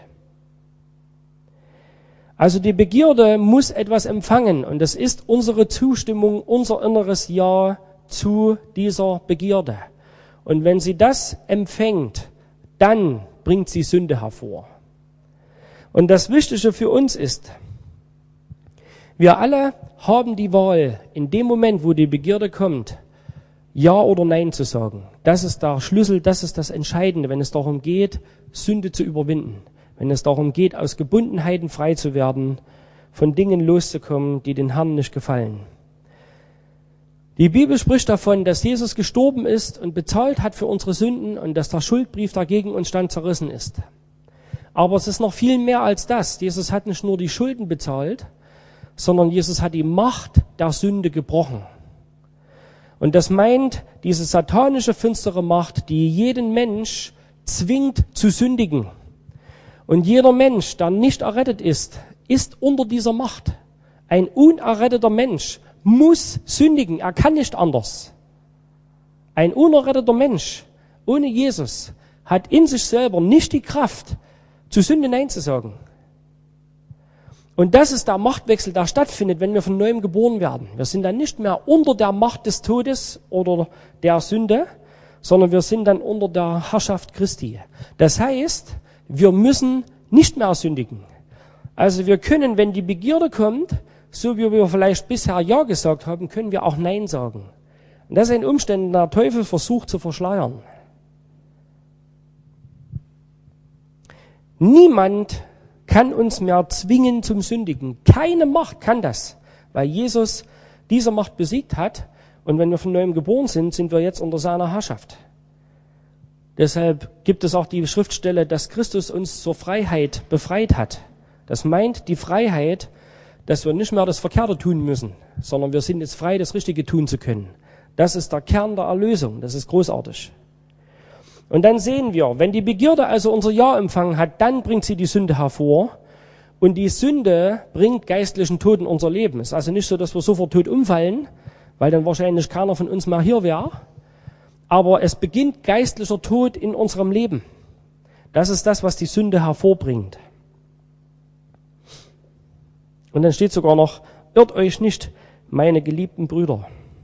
Also die Begierde muss etwas empfangen und das ist unsere Zustimmung, unser inneres Ja zu dieser Begierde. Und wenn sie das empfängt, dann bringt sie Sünde hervor. Und das Wichtige für uns ist, wir alle haben die Wahl, in dem Moment, wo die Begierde kommt, Ja oder Nein zu sagen. Das ist der Schlüssel, das ist das Entscheidende, wenn es darum geht, Sünde zu überwinden. Wenn es darum geht, aus Gebundenheiten frei zu werden, von Dingen loszukommen, die den Herrn nicht gefallen. Die Bibel spricht davon, dass Jesus gestorben ist und bezahlt hat für unsere Sünden und dass der Schuldbrief, der gegen uns stand, zerrissen ist. Aber es ist noch viel mehr als das. Jesus hat nicht nur die Schulden bezahlt, sondern Jesus hat die Macht der Sünde gebrochen. Und das meint diese satanische, finstere Macht, die jeden Mensch zwingt zu sündigen. Und jeder Mensch, der nicht errettet ist, ist unter dieser Macht. Ein unerretteter Mensch muss sündigen, er kann nicht anders. Ein unerretteter Mensch ohne Jesus hat in sich selber nicht die Kraft, zu Sünde Nein zu sagen. Und das ist der Machtwechsel, der stattfindet, wenn wir von Neuem geboren werden. Wir sind dann nicht mehr unter der Macht des Todes oder der Sünde, sondern wir sind dann unter der Herrschaft Christi. Das heißt, wir müssen nicht mehr sündigen. Also wir können, wenn die Begierde kommt, so wie wir vielleicht bisher Ja gesagt haben, können wir auch Nein sagen. Und das ist ein Umstand, den der Teufel versucht zu verschleiern. Niemand kann uns mehr zwingen zum Sündigen. Keine Macht kann das, weil Jesus diese Macht besiegt hat. Und wenn wir von Neuem geboren sind, sind wir jetzt unter seiner Herrschaft. Deshalb gibt es auch die Schriftstelle, dass Christus uns zur Freiheit befreit hat. Das meint die Freiheit, dass wir nicht mehr das Verkehrte tun müssen, sondern wir sind jetzt frei, das Richtige tun zu können. Das ist der Kern der Erlösung. Das ist großartig. Und dann sehen wir, wenn die Begierde also unser Ja empfangen hat, dann bringt sie die Sünde hervor. Und die Sünde bringt geistlichen Tod in unser Leben. Es ist also nicht so, dass wir sofort tot umfallen, weil dann wahrscheinlich keiner von uns mehr hier wäre. Aber es beginnt geistlicher Tod in unserem Leben. Das ist das, was die Sünde hervorbringt. Und dann steht sogar noch, irrt euch nicht, meine geliebten Brüder.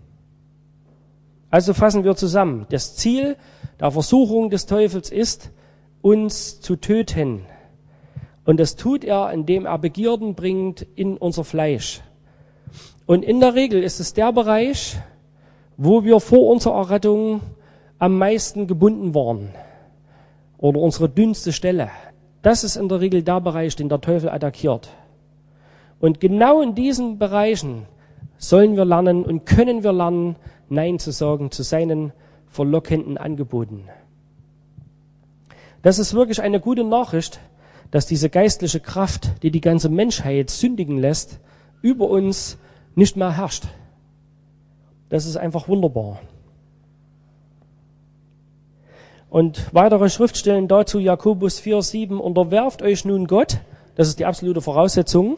Also fassen wir zusammen. Das Ziel der Versuchung des Teufels ist, uns zu töten. Und das tut er, indem er Begierden bringt in unser Fleisch. Und in der Regel ist es der Bereich, wo wir vor unserer Errettung am meisten gebunden waren. Oder unsere dünnste Stelle. Das ist in der Regel der Bereich, den der Teufel attackiert. Und genau in diesen Bereichen sollen wir lernen und können wir lernen, Nein zu sagen zu seinen verlockenden Angeboten. Das ist wirklich eine gute Nachricht, dass diese geistliche Kraft, die die ganze Menschheit sündigen lässt, über uns nicht mehr herrscht. Das ist einfach wunderbar. Und weitere Schriftstellen dazu, Jakobus vier, sieben, unterwerft euch nun Gott. Das ist die absolute Voraussetzung.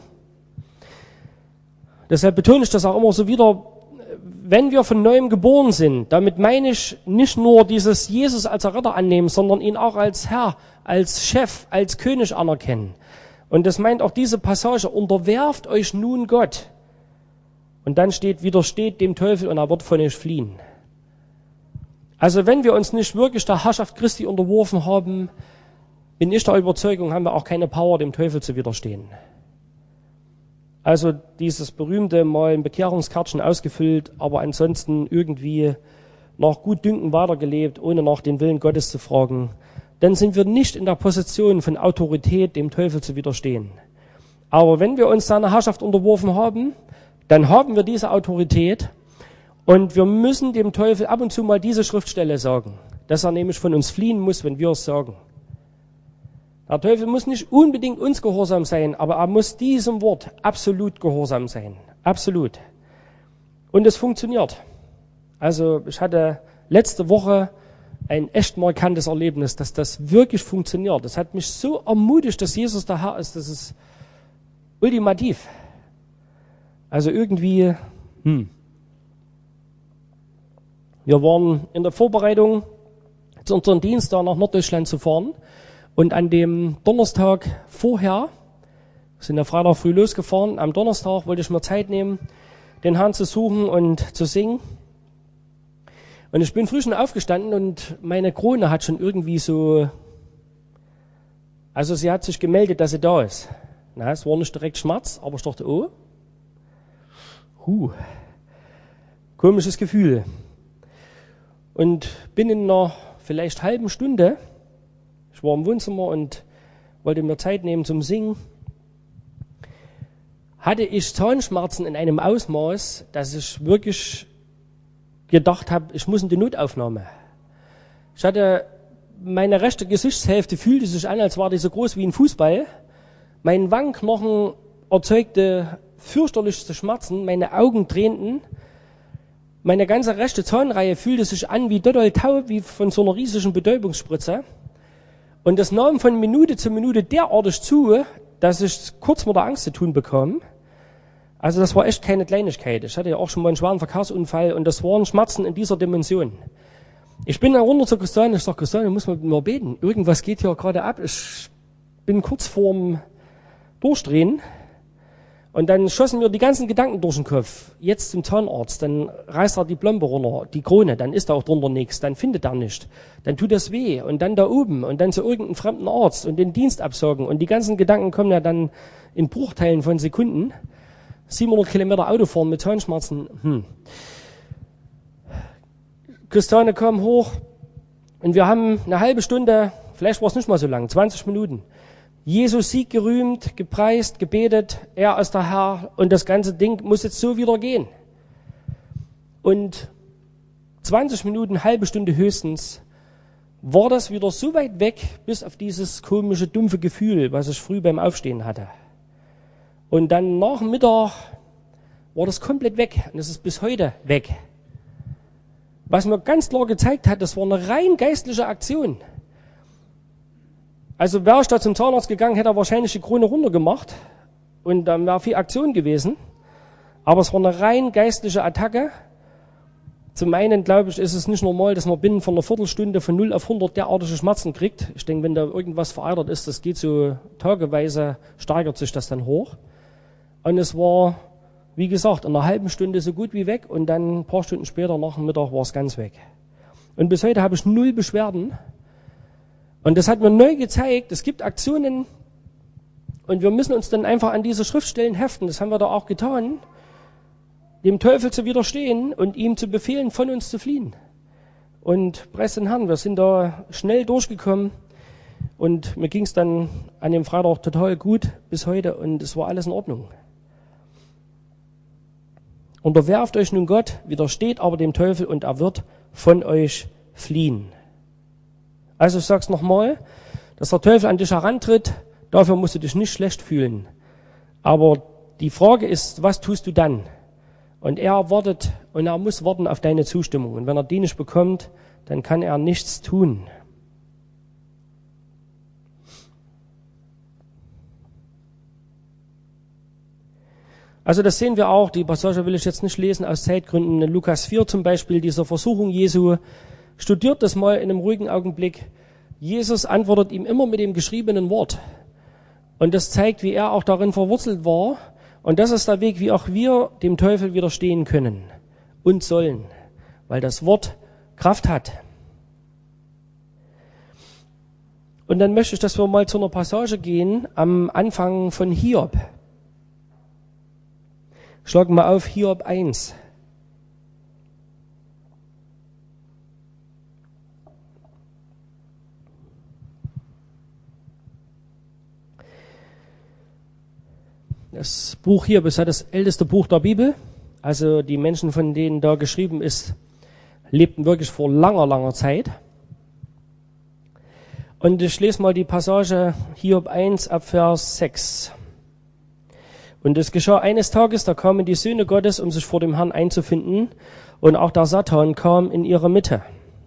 Deshalb betone ich das auch immer so wieder, wenn wir von Neuem geboren sind, damit meine ich nicht nur dieses Jesus als Retter annehmen, sondern ihn auch als Herr, als Chef, als König anerkennen. Und das meint auch diese Passage, unterwerft euch nun Gott. Und dann steht, widersteht dem Teufel und er wird von euch fliehen. Also wenn wir uns nicht wirklich der Herrschaft Christi unterworfen haben, bin ich der Überzeugung, haben wir auch keine Power, dem Teufel zu widerstehen. Also dieses berühmte mal ein Bekehrungskärtchen ausgefüllt, aber ansonsten irgendwie nach Gutdünken weitergelebt, ohne nach den Willen Gottes zu fragen, dann sind wir nicht in der Position von Autorität, dem Teufel zu widerstehen. Aber wenn wir uns seiner Herrschaft unterworfen haben, dann haben wir diese Autorität und wir müssen dem Teufel ab und zu mal diese Schriftstelle sagen, dass er nämlich von uns fliehen muss, wenn wir es sagen. Der Teufel muss nicht unbedingt uns gehorsam sein, aber er muss diesem Wort absolut gehorsam sein. Absolut. Und es funktioniert. Also ich hatte letzte Woche ein echt markantes Erlebnis, dass das wirklich funktioniert. Das hat mich so ermutigt, dass Jesus der Herr ist. Das ist ultimativ. Also irgendwie, hm. Wir waren in der Vorbereitung, zu unserem Dienst da nach Norddeutschland zu fahren. Und an dem Donnerstag vorher, wir sind ja Freitag früh losgefahren, am Donnerstag wollte ich mir Zeit nehmen, den Herrn zu suchen und zu singen. Und ich bin früh schon aufgestanden und meine Krone hat schon irgendwie so, also sie hat sich gemeldet, dass sie da ist. Na, es war nicht direkt Schmerz, aber ich dachte, oh, huh, komisches Gefühl. Und bin in einer vielleicht halben Stunde, ich war im Wohnzimmer und wollte mir Zeit nehmen zum Singen, hatte ich Zahnschmerzen in einem Ausmaß, dass ich wirklich gedacht habe, ich muss in die Notaufnahme. Ich hatte, meine rechte Gesichtshälfte fühlte sich an, als war die so groß wie ein Fußball. Mein Wangenknochen erzeugte fürchterlichste Schmerzen, meine Augen tränten. Meine ganze rechte Zahnreihe fühlte sich an wie total taub, wie von so einer riesigen Betäubungsspritze. Und das nahm von Minute zu Minute derartig zu, dass ich kurz mit der Angst zu tun bekam. Also das war echt keine Kleinigkeit. Ich hatte ja auch schon mal einen schweren Verkehrsunfall und das waren Schmerzen in dieser Dimension. Ich bin dann runter zu Christiane, ich sage, Christiane, muss man mit mir beten. Irgendwas geht hier gerade ab. Ich bin kurz vorm Durchdrehen. Und dann schossen mir die ganzen Gedanken durch den Kopf. Jetzt zum Zahnarzt, dann reißt er die Plombe runter, die Krone, dann ist da auch drunter nichts, dann findet er nicht. Dann tut das weh und dann da oben und dann zu irgendeinem fremden Arzt und den Dienst absagen. Und die ganzen Gedanken kommen ja dann in Bruchteilen von Sekunden. siebenhundert Kilometer Autofahren mit Zahnschmerzen. Hm. Christiane kam hoch und wir haben eine halbe Stunde, vielleicht war es nicht mal so lang, zwanzig Minuten, Jesus Sieg gerühmt, gepreist, gebetet, er ist der Herr und das ganze Ding muss jetzt so wieder gehen. Und zwanzig Minuten, halbe Stunde höchstens, war das wieder so weit weg, bis auf dieses komische, dumpfe Gefühl, was ich früh beim Aufstehen hatte. Und dann nach dem Mittag war das komplett weg und es ist bis heute weg. Was mir ganz klar gezeigt hat, das war eine rein geistliche Aktion. Also wäre ich da zum Zahnarzt gegangen, hätte er wahrscheinlich die Krone runtergemacht und dann wäre viel Aktion gewesen. Aber es war eine rein geistliche Attacke. Zum einen, glaube ich, ist es nicht normal, dass man binnen von einer Viertelstunde von null auf hundert derartige Schmerzen kriegt. Ich denke, wenn da irgendwas vereitert ist, das geht so tageweise, steigert sich das dann hoch. Und es war, wie gesagt, in einer halben Stunde so gut wie weg und dann ein paar Stunden später nach dem Mittag war es ganz weg. Und bis heute habe ich null Beschwerden. Und das hat mir neu gezeigt, es gibt Aktionen und wir müssen uns dann einfach an diese Schriftstellen heften. Das haben wir da auch getan, dem Teufel zu widerstehen und ihm zu befehlen, von uns zu fliehen. Und preis den Herrn, wir sind da schnell durchgekommen und mir ging es dann an dem Freitag total gut bis heute und es war alles in Ordnung. Unterwerft euch nun Gott, widersteht aber dem Teufel und er wird von euch fliehen. Also ich sag's nochmal, dass der Teufel an dich herantritt, dafür musst du dich nicht schlecht fühlen. Aber die Frage ist, was tust du dann? Und er wartet und er muss warten auf deine Zustimmung. Und wenn er die nicht bekommt, dann kann er nichts tun. Also das sehen wir auch, die Passage will ich jetzt nicht lesen aus Zeitgründen. In Lukas vier zum Beispiel, dieser Versuchung Jesu. Studiert das mal in einem ruhigen Augenblick. Jesus antwortet ihm immer mit dem geschriebenen Wort. Und das zeigt, wie er auch darin verwurzelt war. Und das ist der Weg, wie auch wir dem Teufel widerstehen können und sollen, weil das Wort Kraft hat. Und dann möchte ich, dass wir mal zu einer Passage gehen am Anfang von Hiob. Schlagen wir auf Hiob eins. Das Buch Hiob ist ja das älteste Buch der Bibel. Also die Menschen, von denen da geschrieben ist, lebten wirklich vor langer, langer Zeit. Und ich lese mal die Passage Hiob eins ab Vers sechs. Und es geschah eines Tages, da kamen die Söhne Gottes, um sich vor dem Herrn einzufinden, und auch der Satan kam in ihre Mitte.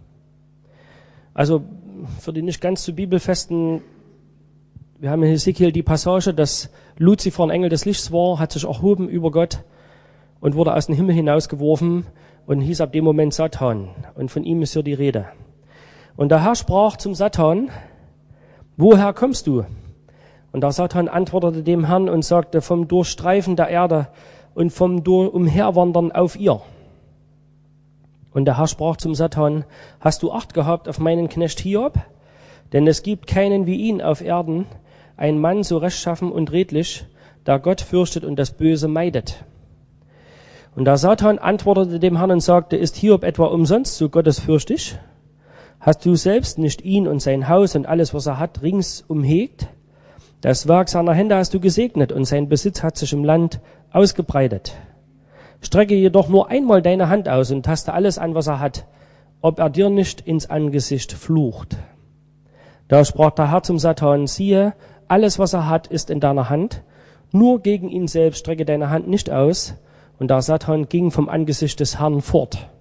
Also für die nicht ganz zu Bibelfesten, wir haben in Hesekiel die Passage, dass Luzifer ein Engel des Lichts war, hat sich erhoben über Gott und wurde aus dem Himmel hinausgeworfen und hieß ab dem Moment Satan. Und von ihm ist hier die Rede. Und der Herr sprach zum Satan: Woher kommst du? Und der Satan antwortete dem Herrn und sagte: Vom Durchstreifen der Erde und vom Umherwandern auf ihr. Und der Herr sprach zum Satan: Hast du Acht gehabt auf meinen Knecht Hiob? Denn es gibt keinen wie ihn auf Erden, ein Mann so rechtschaffen und redlich, der Gott fürchtet und das Böse meidet. Und der Satan antwortete dem Herrn und sagte: Ist Hiob etwa umsonst so gottesfürchtig? Hast du selbst nicht ihn und sein Haus und alles, was er hat, rings umhegt? Das Werk seiner Hände hast du gesegnet, und sein Besitz hat sich im Land ausgebreitet. Strecke jedoch nur einmal deine Hand aus und taste alles an, was er hat, ob er dir nicht ins Angesicht flucht. Da sprach der Herr zum Satan: Siehe, alles, was er hat, ist in deiner Hand. Nur gegen ihn selbst strecke deine Hand nicht aus. Und der Satan ging vom Angesicht des Herrn fort.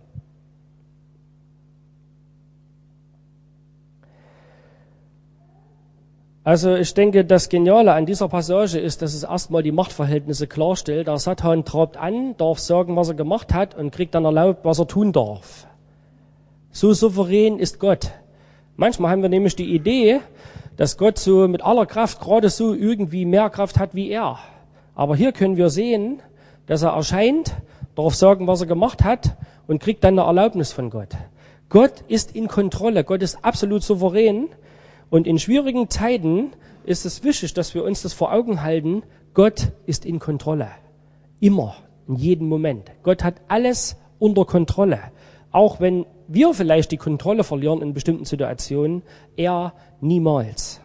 Also ich denke, das Geniale an dieser Passage ist, dass es erstmal die Machtverhältnisse klarstellt. Der Satan trabt an, darf sagen, was er gemacht hat, und kriegt dann erlaubt, was er tun darf. So souverän ist Gott. Manchmal haben wir nämlich die Idee, dass Gott so mit aller Kraft gerade so irgendwie mehr Kraft hat wie er. Aber hier können wir sehen, dass er erscheint, darf sagen, was er gemacht hat, und kriegt dann eine Erlaubnis von Gott. Gott ist in Kontrolle, Gott ist absolut souverän, und in schwierigen Zeiten ist es wichtig, dass wir uns das vor Augen halten: Gott ist in Kontrolle. Immer, in jedem Moment. Gott hat alles unter Kontrolle. Auch wenn wir vielleicht die Kontrolle verlieren in bestimmten Situationen, er niemals.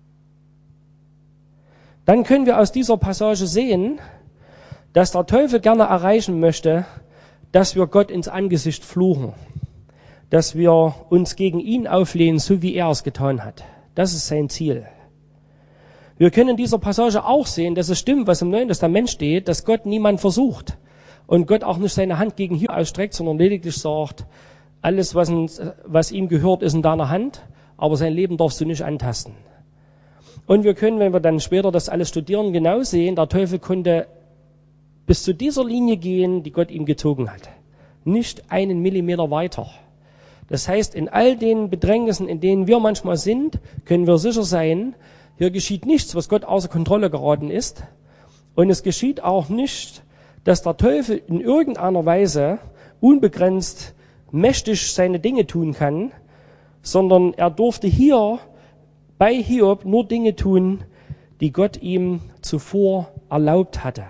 Dann können wir aus dieser Passage sehen, dass der Teufel gerne erreichen möchte, dass wir Gott ins Angesicht fluchen, dass wir uns gegen ihn auflehnen, so wie er es getan hat. Das ist sein Ziel. Wir können in dieser Passage auch sehen, dass es stimmt, was im Neuen Testament steht, dass Gott niemand versucht und Gott auch nicht seine Hand gegen Hiob ausstreckt, sondern lediglich sagt: Alles, was, uns, was ihm gehört, ist in deiner Hand, aber sein Leben darfst du nicht antasten. Und wir können, wenn wir dann später das alles studieren, genau sehen, der Teufel konnte bis zu dieser Linie gehen, die Gott ihm gezogen hat. Nicht einen Millimeter weiter. Das heißt, in all den Bedrängnissen, in denen wir manchmal sind, können wir sicher sein, hier geschieht nichts, was Gott außer Kontrolle geraten ist. Und es geschieht auch nicht, dass der Teufel in irgendeiner Weise unbegrenzt mächtig seine Dinge tun kann, sondern er durfte hier bei Hiob nur Dinge tun, die Gott ihm zuvor erlaubt hatte.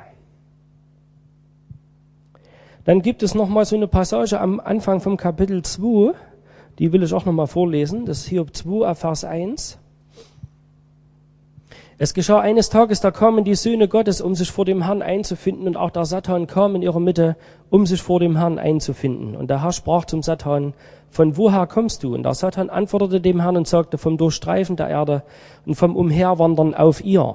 Dann gibt es nochmal so eine Passage am Anfang vom Kapitel zwei, die will ich auch nochmal vorlesen, das ist Hiob zwei, Vers eins. Es geschah eines Tages, da kamen die Söhne Gottes, um sich vor dem Herrn einzufinden, und auch der Satan kam in ihrer Mitte, um sich vor dem Herrn einzufinden. Und der Herr sprach zum Satan: Von woher kommst du? Und der Satan antwortete dem Herrn und sagte: Vom Durchstreifen der Erde und vom Umherwandern auf ihr.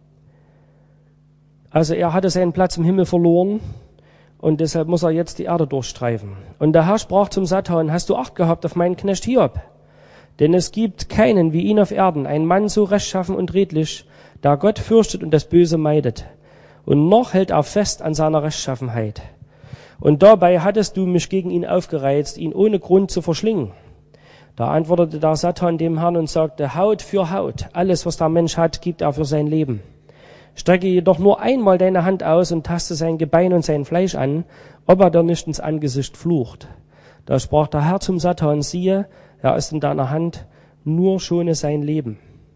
Also er hatte seinen Platz im Himmel verloren, und deshalb muss er jetzt die Erde durchstreifen. Und der Herr sprach zum Satan: Hast du Acht gehabt auf meinen Knecht Hiob? Denn es gibt keinen wie ihn auf Erden, ein Mann so rechtschaffen und redlich, da Gott fürchtet und das Böse meidet. Und noch hält er fest an seiner Rechtschaffenheit. Und dabei hattest du mich gegen ihn aufgereizt, ihn ohne Grund zu verschlingen. Da antwortete der Satan dem Herrn und sagte, Haut für Haut, alles, was der Mensch hat, gibt er für sein Leben. Strecke jedoch nur einmal deine Hand aus und taste sein Gebein und sein Fleisch an, ob er dir nicht ins Angesicht flucht. Da sprach der Herr zum Satan, siehe, er ist in deiner Hand, nur schone sein Leben.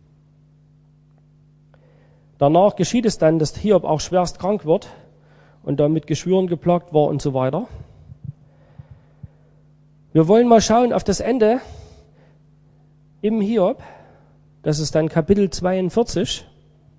Danach geschieht es dann, dass Hiob auch schwerst krank wird und dann mit Geschwüren geplagt war und so weiter. Wir wollen mal schauen auf das Ende im Hiob. Das ist dann Kapitel zweiundvierzig.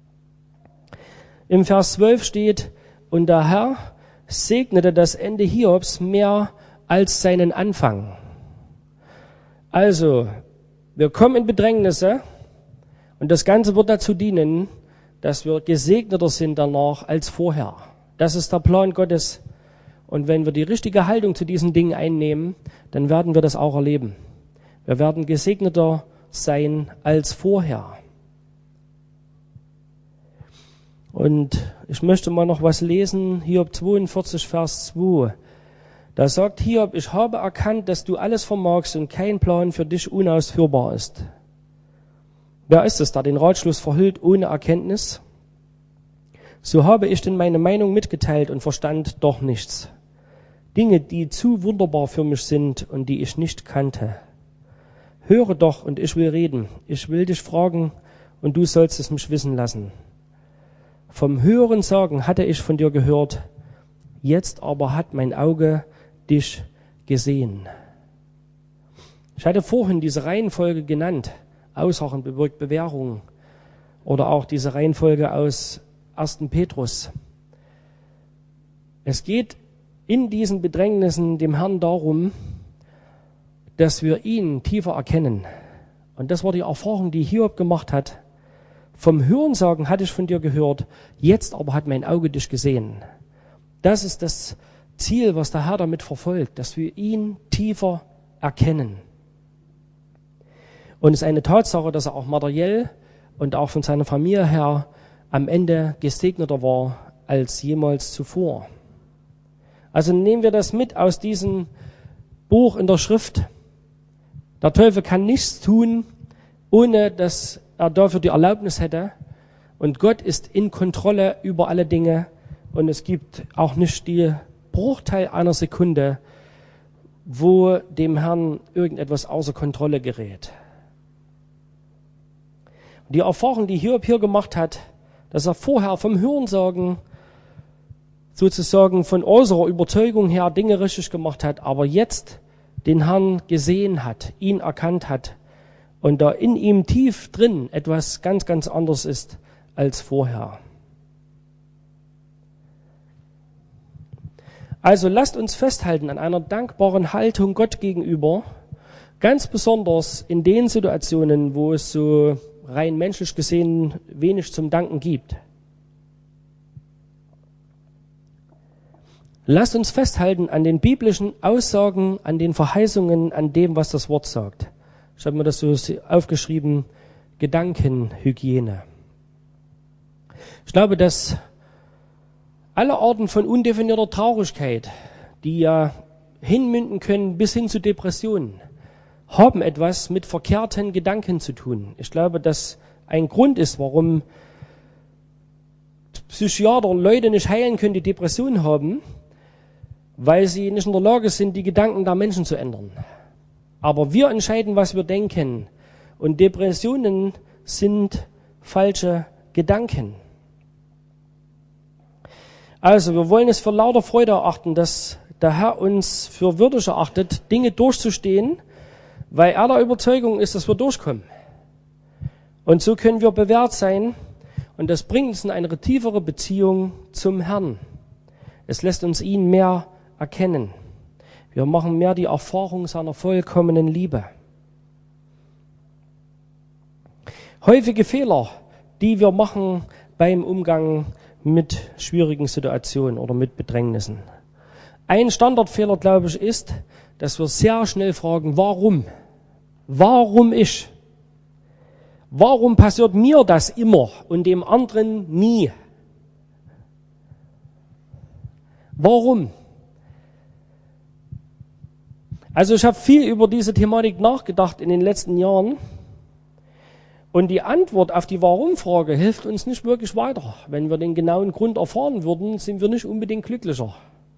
Im Vers zwölf steht, und der Herr segnete das Ende Hiobs mehr als seinen Anfang. Also, wir kommen in Bedrängnisse und das Ganze wird dazu dienen, dass wir gesegneter sind danach als vorher. Das ist der Plan Gottes. Und wenn wir die richtige Haltung zu diesen Dingen einnehmen, dann werden wir das auch erleben. Wir werden gesegneter sein als vorher. Und ich möchte mal noch was lesen, Hiob zweiundvierzig, Vers zwei. Da sagt Hiob, ich habe erkannt, dass du alles vermagst und kein Plan für dich unausführbar ist. Wer ist es, der den Ratschluss verhüllt ohne Erkenntnis? So habe ich denn meine Meinung mitgeteilt und verstand doch nichts. Dinge, die zu wunderbar für mich sind und die ich nicht kannte. Höre doch und ich will reden. Ich will dich fragen und du sollst es mich wissen lassen. Vom Hören sagen hatte ich von dir gehört, jetzt aber hat mein Auge dich gesehen. Ich hatte vorhin diese Reihenfolge genannt. Ausharren bewirkt Bewährung. Oder auch diese Reihenfolge aus ersten Petrus. Es geht in diesen Bedrängnissen dem Herrn darum, dass wir ihn tiefer erkennen. Und das war die Erfahrung, die Hiob gemacht hat. Vom Hörensagen hatte ich von dir gehört, jetzt aber hat mein Auge dich gesehen. Das ist das Ziel, was der Herr damit verfolgt, dass wir ihn tiefer erkennen. Und es ist eine Tatsache, dass er auch materiell und auch von seiner Familie her am Ende gesegneter war als jemals zuvor. Also nehmen wir das mit aus diesem Buch in der Schrift. Der Teufel kann nichts tun, ohne dass er dafür die Erlaubnis hätte. Und Gott ist in Kontrolle über alle Dinge. Und es gibt auch nicht die Bruchteil einer Sekunde, wo dem Herrn irgendetwas außer Kontrolle gerät. Die Erfahrung, die Hiob hier gemacht hat, dass er vorher vom Hörensagen sozusagen von äußerer Überzeugung her Dinge richtig gemacht hat, aber jetzt den Herrn gesehen hat, ihn erkannt hat und da in ihm tief drin etwas ganz, ganz anderes ist als vorher. Also lasst uns festhalten an einer dankbaren Haltung Gott gegenüber, ganz besonders in den Situationen, wo es so rein menschlich gesehen wenig zum Danken gibt. Lasst uns festhalten an den biblischen Aussagen, an den Verheißungen, an dem, was das Wort sagt. Ich habe mir das so aufgeschrieben, Gedankenhygiene. Ich glaube, dass alle Arten von undefinierter Traurigkeit, die ja hinmünden können bis hin zu Depressionen, haben etwas mit verkehrten Gedanken zu tun. Ich glaube, dass ein Grund ist, warum Psychiater Leute nicht heilen können, die Depressionen haben, weil sie nicht in der Lage sind, die Gedanken der Menschen zu ändern. Aber wir entscheiden, was wir denken. Und Depressionen sind falsche Gedanken. Also, wir wollen es für lauter Freude erachten, dass der Herr uns für würdig erachtet, Dinge durchzustehen, weil er der Überzeugung ist, dass wir durchkommen. Und so können wir bewährt sein. Und das bringt uns in eine tiefere Beziehung zum Herrn. Es lässt uns ihn mehr erkennen. Wir machen mehr die Erfahrung seiner vollkommenen Liebe. Häufige Fehler, die wir machen beim Umgang mit schwierigen Situationen oder mit Bedrängnissen. Ein Standardfehler, glaube ich, ist, dass wir sehr schnell fragen, warum? Warum ich? Warum passiert mir das immer und dem anderen nie? Warum? Also ich habe viel über diese Thematik nachgedacht in den letzten Jahren. Und die Antwort auf die Warum-Frage hilft uns nicht wirklich weiter. Wenn wir den genauen Grund erfahren würden, sind wir nicht unbedingt glücklicher.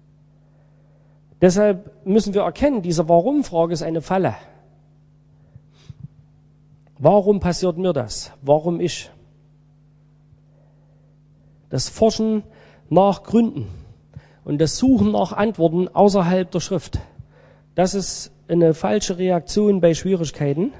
Deshalb müssen wir erkennen, diese Warum-Frage ist eine Falle. Warum passiert mir das? Warum ich? Das Forschen nach Gründen und das Suchen nach Antworten außerhalb der Schrift, das ist eine falsche Reaktion bei Schwierigkeiten.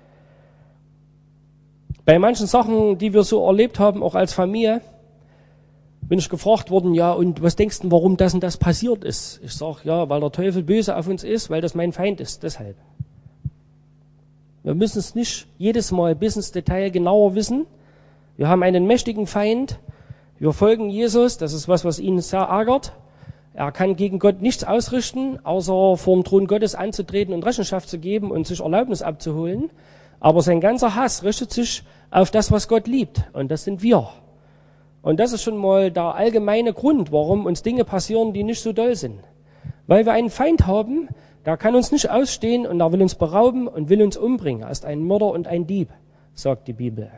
Bei manchen Sachen, die wir so erlebt haben, auch als Familie, bin ich gefragt worden, ja, und was denkst du, warum das und das passiert ist? Ich sage, ja, weil der Teufel böse auf uns ist, weil das mein Feind ist, deshalb. Wir müssen es nicht jedes Mal bis ins Detail genauer wissen. Wir haben einen mächtigen Feind, wir folgen Jesus, das ist was, was ihn sehr ärgert. Er kann gegen Gott nichts ausrichten, außer vor dem Thron Gottes anzutreten und Rechenschaft zu geben und sich Erlaubnis abzuholen. Aber sein ganzer Hass richtet sich auf das, was Gott liebt. Und das sind wir. Und das ist schon mal der allgemeine Grund, warum uns Dinge passieren, die nicht so doll sind. Weil wir einen Feind haben, der kann uns nicht ausstehen und er will uns berauben und will uns umbringen. Er ist ein Mörder und ein Dieb, sagt die Bibel.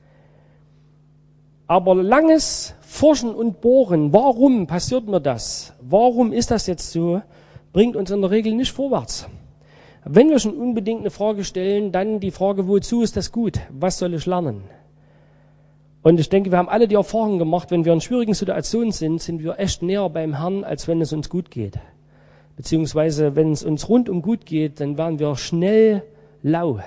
Aber langes Forschen und Bohren, warum passiert mir das? Warum ist das jetzt so? Bringt uns in der Regel nicht vorwärts. Wenn wir schon unbedingt eine Frage stellen, dann die Frage, wozu ist das gut? Was soll ich lernen? Und ich denke, wir haben alle die Erfahrung gemacht, wenn wir in schwierigen Situationen sind, sind wir echt näher beim Herrn, als wenn es uns gut geht. Beziehungsweise, wenn es uns rundum gut geht, dann werden wir schnell lau.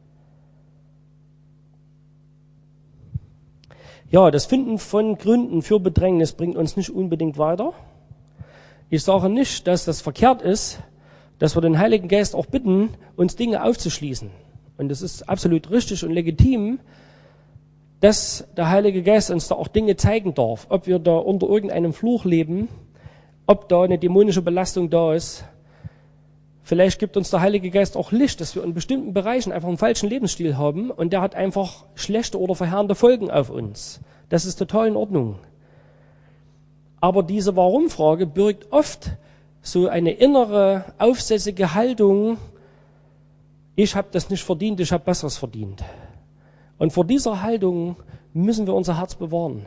Ja, das Finden von Gründen für Bedrängnis bringt uns nicht unbedingt weiter. Ich sage nicht, dass das verkehrt ist, dass wir den Heiligen Geist auch bitten, uns Dinge aufzuschließen. Und es ist absolut richtig und legitim, dass der Heilige Geist uns da auch Dinge zeigen darf. Ob wir da unter irgendeinem Fluch leben, ob da eine dämonische Belastung da ist. Vielleicht gibt uns der Heilige Geist auch Licht, dass wir in bestimmten Bereichen einfach einen falschen Lebensstil haben und der hat einfach schlechte oder verheerende Folgen auf uns. Das ist total in Ordnung. Aber diese Warum-Frage birgt oft so eine innere, aufsässige Haltung, ich habe das nicht verdient, ich habe Besseres verdient. Und vor dieser Haltung müssen wir unser Herz bewahren.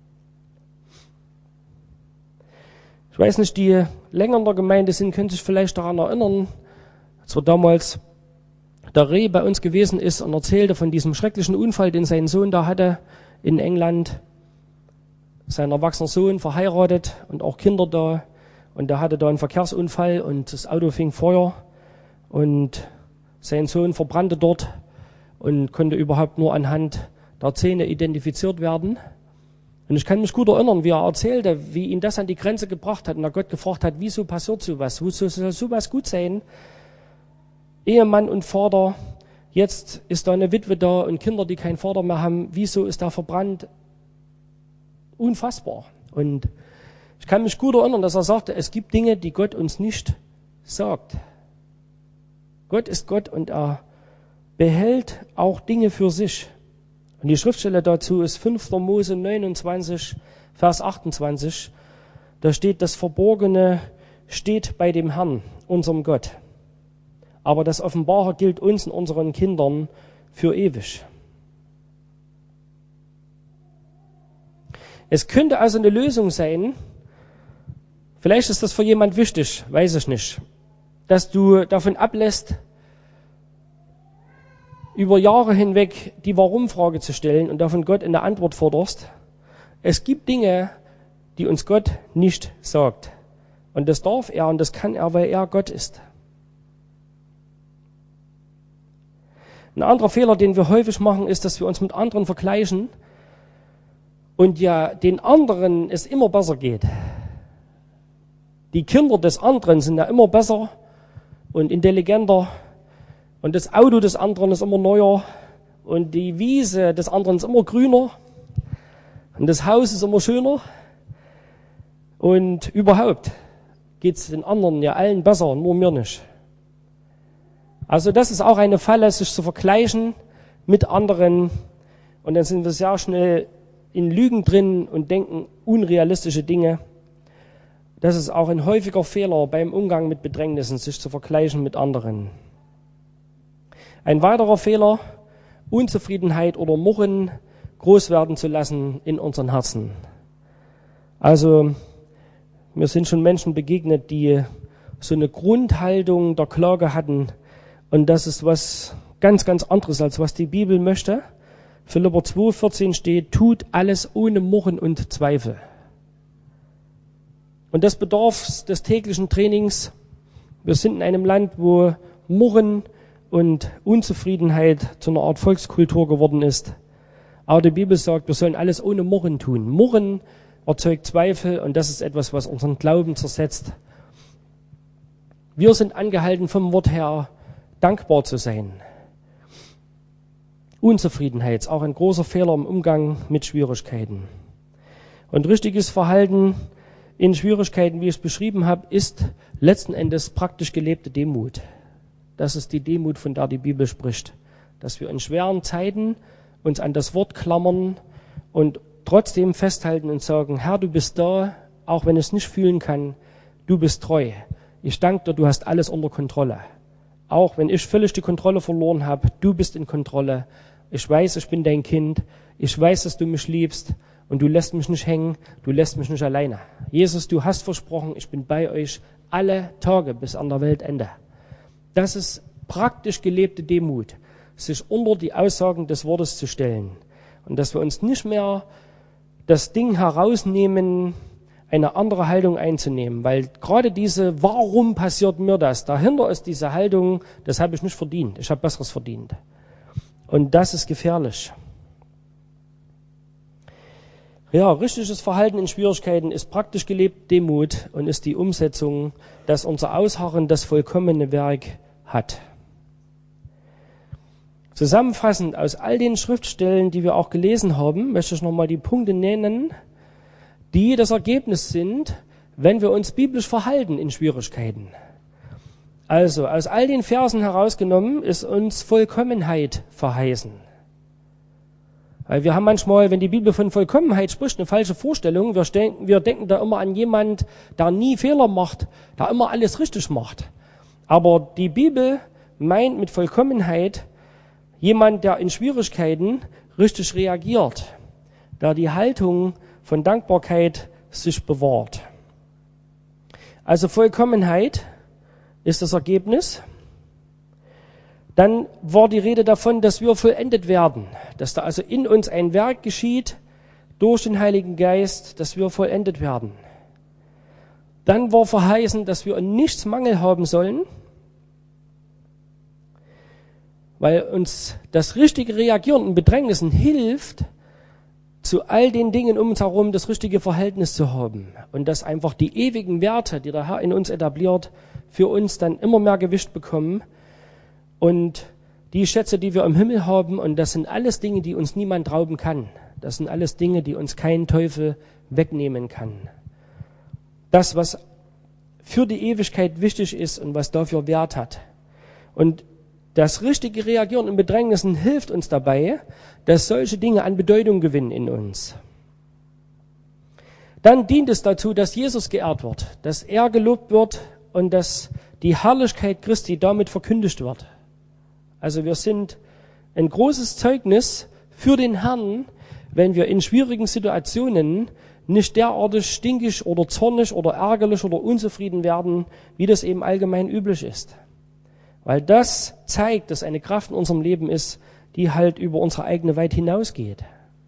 Ich weiß nicht, die länger in der Gemeinde sind, können sich vielleicht daran erinnern, als wir damals der Reh bei uns gewesen ist und erzählte von diesem schrecklichen Unfall, den sein Sohn da hatte in England. Sein erwachsener Sohn verheiratet und auch Kinder da. Und der hatte da einen Verkehrsunfall und das Auto fing Feuer und sein Sohn verbrannte dort und konnte überhaupt nur anhand der Zähne identifiziert werden. Und ich kann mich gut erinnern, wie er erzählte, wie ihn das an die Grenze gebracht hat und er Gott gefragt hat, wieso passiert sowas? Wozu soll sowas gut sein? Ehemann und Vater, jetzt ist da eine Witwe da und Kinder, die keinen Vater mehr haben. Wieso ist da verbrannt? Unfassbar. Und ich kann mich gut erinnern, dass er sagte, es gibt Dinge, die Gott uns nicht sagt. Gott ist Gott und er behält auch Dinge für sich. Und die Schriftstelle dazu ist fünfter Mose neunundzwanzig, Vers achtundzwanzig. Da steht, das Verborgene steht bei dem Herrn, unserem Gott. Aber das Offenbare gilt uns und unseren Kindern für ewig. Es könnte also eine Lösung sein, vielleicht ist das für jemand wichtig, weiß ich nicht, dass du davon ablässt, über Jahre hinweg die Warum-Frage zu stellen und davon Gott eine Antwort forderst. Es gibt Dinge, die uns Gott nicht sagt. Und das darf er und das kann er, weil er Gott ist. Ein anderer Fehler, den wir häufig machen, ist, dass wir uns mit anderen vergleichen und ja den anderen es immer besser geht. Die Kinder des anderen sind ja immer besser und intelligenter und das Auto des anderen ist immer neuer und die Wiese des anderen ist immer grüner und das Haus ist immer schöner und überhaupt geht es den anderen ja allen besser, nur mir nicht. Also das ist auch eine Falle, sich zu vergleichen mit anderen und dann sind wir sehr schnell in Lügen drin und denken unrealistische Dinge. Das ist auch ein häufiger Fehler beim Umgang mit Bedrängnissen, sich zu vergleichen mit anderen. Ein weiterer Fehler, Unzufriedenheit oder Murren groß werden zu lassen in unseren Herzen. Also, mir sind schon Menschen begegnet, die so eine Grundhaltung der Klage hatten. Und das ist was ganz, ganz anderes, als was die Bibel möchte. Philipper zwei, vierzehn steht, tut alles ohne Murren und Zweifel. Und das bedarf des täglichen Trainings. Wir sind in einem Land, wo Murren und Unzufriedenheit zu einer Art Volkskultur geworden ist. Aber die Bibel sagt, wir sollen alles ohne Murren tun. Murren erzeugt Zweifel und das ist etwas, was unseren Glauben zersetzt. Wir sind angehalten, vom Wort her dankbar zu sein. Unzufriedenheit ist auch ein großer Fehler im Umgang mit Schwierigkeiten. Und richtiges Verhalten in Schwierigkeiten, wie ich es beschrieben habe, ist letzten Endes praktisch gelebte Demut. Das ist die Demut, von der die Bibel spricht. Dass wir in schweren Zeiten uns an das Wort klammern und trotzdem festhalten und sagen, Herr, du bist da, auch wenn ich es nicht fühlen kann, du bist treu. Ich danke dir, du hast alles unter Kontrolle. Auch wenn ich völlig die Kontrolle verloren habe, du bist in Kontrolle. Ich weiß, ich bin dein Kind. Ich weiß, dass du mich liebst und du lässt mich nicht hängen, du lässt mich nicht alleine. Jesus, du hast versprochen, ich bin bei euch alle Tage bis an der Weltende. Das ist praktisch gelebte Demut, sich unter die Aussagen des Wortes zu stellen. Und dass wir uns nicht mehr das Ding herausnehmen, eine andere Haltung einzunehmen. Weil gerade diese, warum passiert mir das? Dahinter ist diese Haltung, das habe ich nicht verdient, ich habe Besseres verdient. Und das ist gefährlich. Ja, richtiges Verhalten in Schwierigkeiten ist praktisch gelebte Demut und ist die Umsetzung, dass unser Ausharren das vollkommene Werk hat. Zusammenfassend aus all den Schriftstellen, die wir auch gelesen haben, möchte ich nochmal die Punkte nennen, die das Ergebnis sind, wenn wir uns biblisch verhalten in Schwierigkeiten. Also, aus all den Versen herausgenommen ist uns Vollkommenheit verheißen. Weil wir haben manchmal, wenn die Bibel von Vollkommenheit spricht, eine falsche Vorstellung. Wir, denken, wir denken da immer an jemand, der nie Fehler macht, der immer alles richtig macht. Aber die Bibel meint mit Vollkommenheit jemand, der in Schwierigkeiten richtig reagiert, der die Haltung von Dankbarkeit sich bewahrt. Also Vollkommenheit ist das Ergebnis. Dann war die Rede davon, dass wir vollendet werden, dass da also in uns ein Werk geschieht durch den Heiligen Geist, dass wir vollendet werden. Dann war verheißen, dass wir in nichts Mangel haben sollen, weil uns das richtige Reagieren in Bedrängnissen hilft, zu all den Dingen um uns herum das richtige Verhältnis zu haben und dass einfach die ewigen Werte, die der Herr in uns etabliert, für uns dann immer mehr Gewicht bekommen. Und die Schätze, die wir im Himmel haben, und das sind alles Dinge, die uns niemand rauben kann. Das sind alles Dinge, die uns kein Teufel wegnehmen kann. Das, was für die Ewigkeit wichtig ist und was dafür Wert hat. Und das richtige Reagieren in Bedrängnissen hilft uns dabei, dass solche Dinge an Bedeutung gewinnen in uns. Dann dient es dazu, dass Jesus geehrt wird, dass er gelobt wird und dass die Herrlichkeit Christi damit verkündigt wird. Also wir sind ein großes Zeugnis für den Herrn, wenn wir in schwierigen Situationen nicht derartig stinkig oder zornig oder ärgerlich oder unzufrieden werden, wie das eben allgemein üblich ist. Weil das zeigt, dass eine Kraft in unserem Leben ist, die halt über unsere eigene Weit hinausgeht.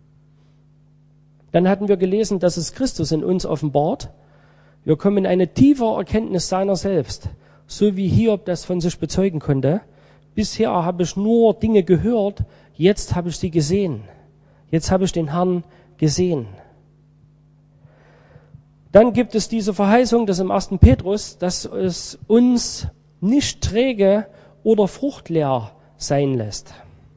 Dann hatten wir gelesen, dass es Christus in uns offenbart. Wir kommen in eine tiefe Erkenntnis seiner selbst, so wie Hiob das von sich bezeugen konnte. Bisher habe ich nur Dinge gehört, jetzt habe ich sie gesehen. Jetzt habe ich den Herrn gesehen. Dann gibt es diese Verheißung, das im ersten Petrus, dass es uns nicht träge oder fruchtleer sein lässt.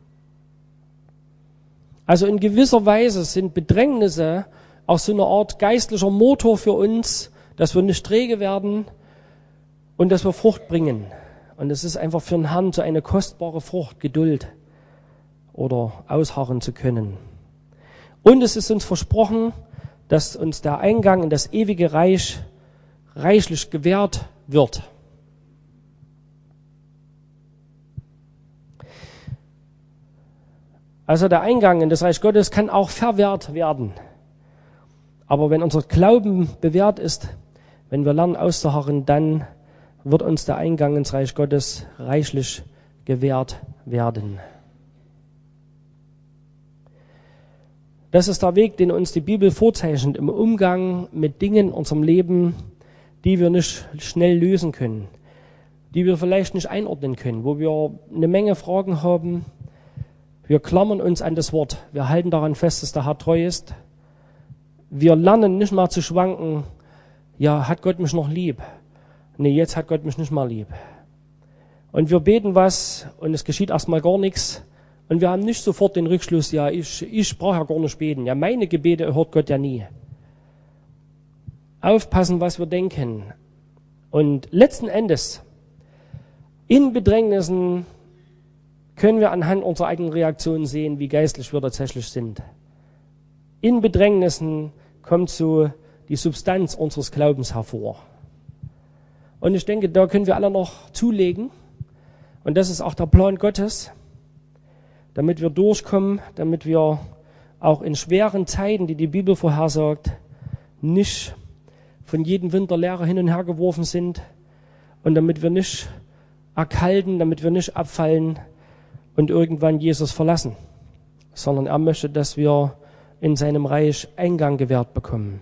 Also in gewisser Weise sind Bedrängnisse auch so eine Art geistlicher Motor für uns, dass wir nicht träge werden und dass wir Frucht bringen. Und es ist einfach für den Herrn so eine kostbare Frucht, Geduld oder ausharren zu können. Und es ist uns versprochen, dass uns der Eingang in das ewige Reich reichlich gewährt wird. Also der Eingang in das Reich Gottes kann auch verwehrt werden. Aber wenn unser Glauben bewährt ist, wenn wir lernen auszuharren, dann wird uns der Eingang ins Reich Gottes reichlich gewährt werden. Das ist der Weg, den uns die Bibel vorzeichnet im Umgang mit Dingen in unserem Leben, die wir nicht schnell lösen können, die wir vielleicht nicht einordnen können, wo wir eine Menge Fragen haben. Wir klammern uns an das Wort. Wir halten daran fest, dass der Herr treu ist. Wir lernen nicht mal zu schwanken, ja, hat Gott mich noch lieb? Nee, jetzt hat Gott mich nicht mal lieb. Und wir beten was und es geschieht erstmal gar nichts. Und wir haben nicht sofort den Rückschluss, ja, ich, ich brauche ja gar nicht beten. Ja, meine Gebete hört Gott ja nie. Aufpassen, was wir denken. Und letzten Endes, in Bedrängnissen können wir anhand unserer eigenen Reaktionen sehen, wie geistlich wir tatsächlich sind. In Bedrängnissen kommt so die Substanz unseres Glaubens hervor. Und ich denke, da können wir alle noch zulegen. Und das ist auch der Plan Gottes, damit wir durchkommen, damit wir auch in schweren Zeiten, die die Bibel vorhersagt, nicht von jedem Winterlehrer hin und her geworfen sind und damit wir nicht erkalten, damit wir nicht abfallen und irgendwann Jesus verlassen, sondern er möchte, dass wir in seinem Reich Eingang gewährt bekommen.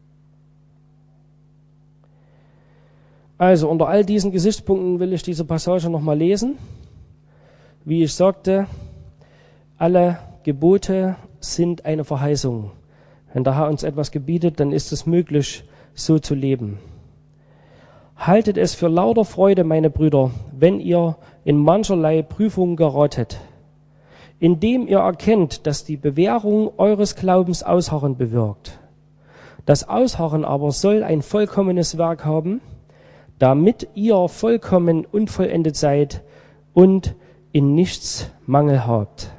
Also unter all diesen Gesichtspunkten will ich diese Passage nochmal lesen. Wie ich sagte, alle Gebote sind eine Verheißung. Wenn der Herr uns etwas gebietet, dann ist es möglich, so zu leben. Haltet es für lauter Freude, meine Brüder, wenn ihr in mancherlei Prüfung geratet, indem ihr erkennt, dass die Bewährung eures Glaubens Ausharren bewirkt. Das Ausharren aber soll ein vollkommenes Werk haben, damit ihr vollkommen und vollendet seid und in nichts Mangel habt.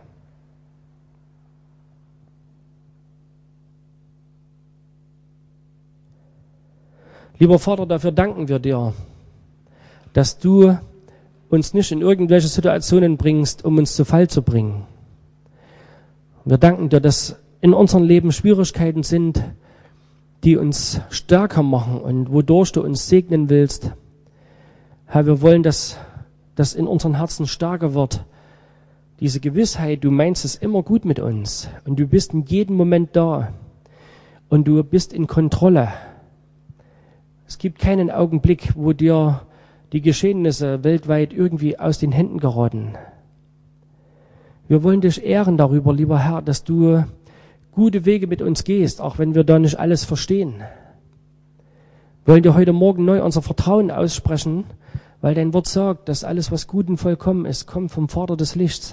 Lieber Vater, dafür danken wir dir, dass du uns nicht in irgendwelche Situationen bringst, um uns zu Fall zu bringen. Wir danken dir, dass in unserem Leben Schwierigkeiten sind, die uns stärker machen und wodurch du uns segnen willst. Herr, wir wollen, dass das in unseren Herzen stärker wird. Diese Gewissheit, du meinst es immer gut mit uns und du bist in jedem Moment da und du bist in Kontrolle. Es gibt keinen Augenblick, wo dir die Geschehnisse weltweit irgendwie aus den Händen geraten. Wir wollen dich ehren darüber, lieber Herr, dass du gute Wege mit uns gehst, auch wenn wir da nicht alles verstehen. Wir wollen dir heute Morgen neu unser Vertrauen aussprechen, weil dein Wort sagt, dass alles, was gut und vollkommen ist, kommt vom Vater des Lichts.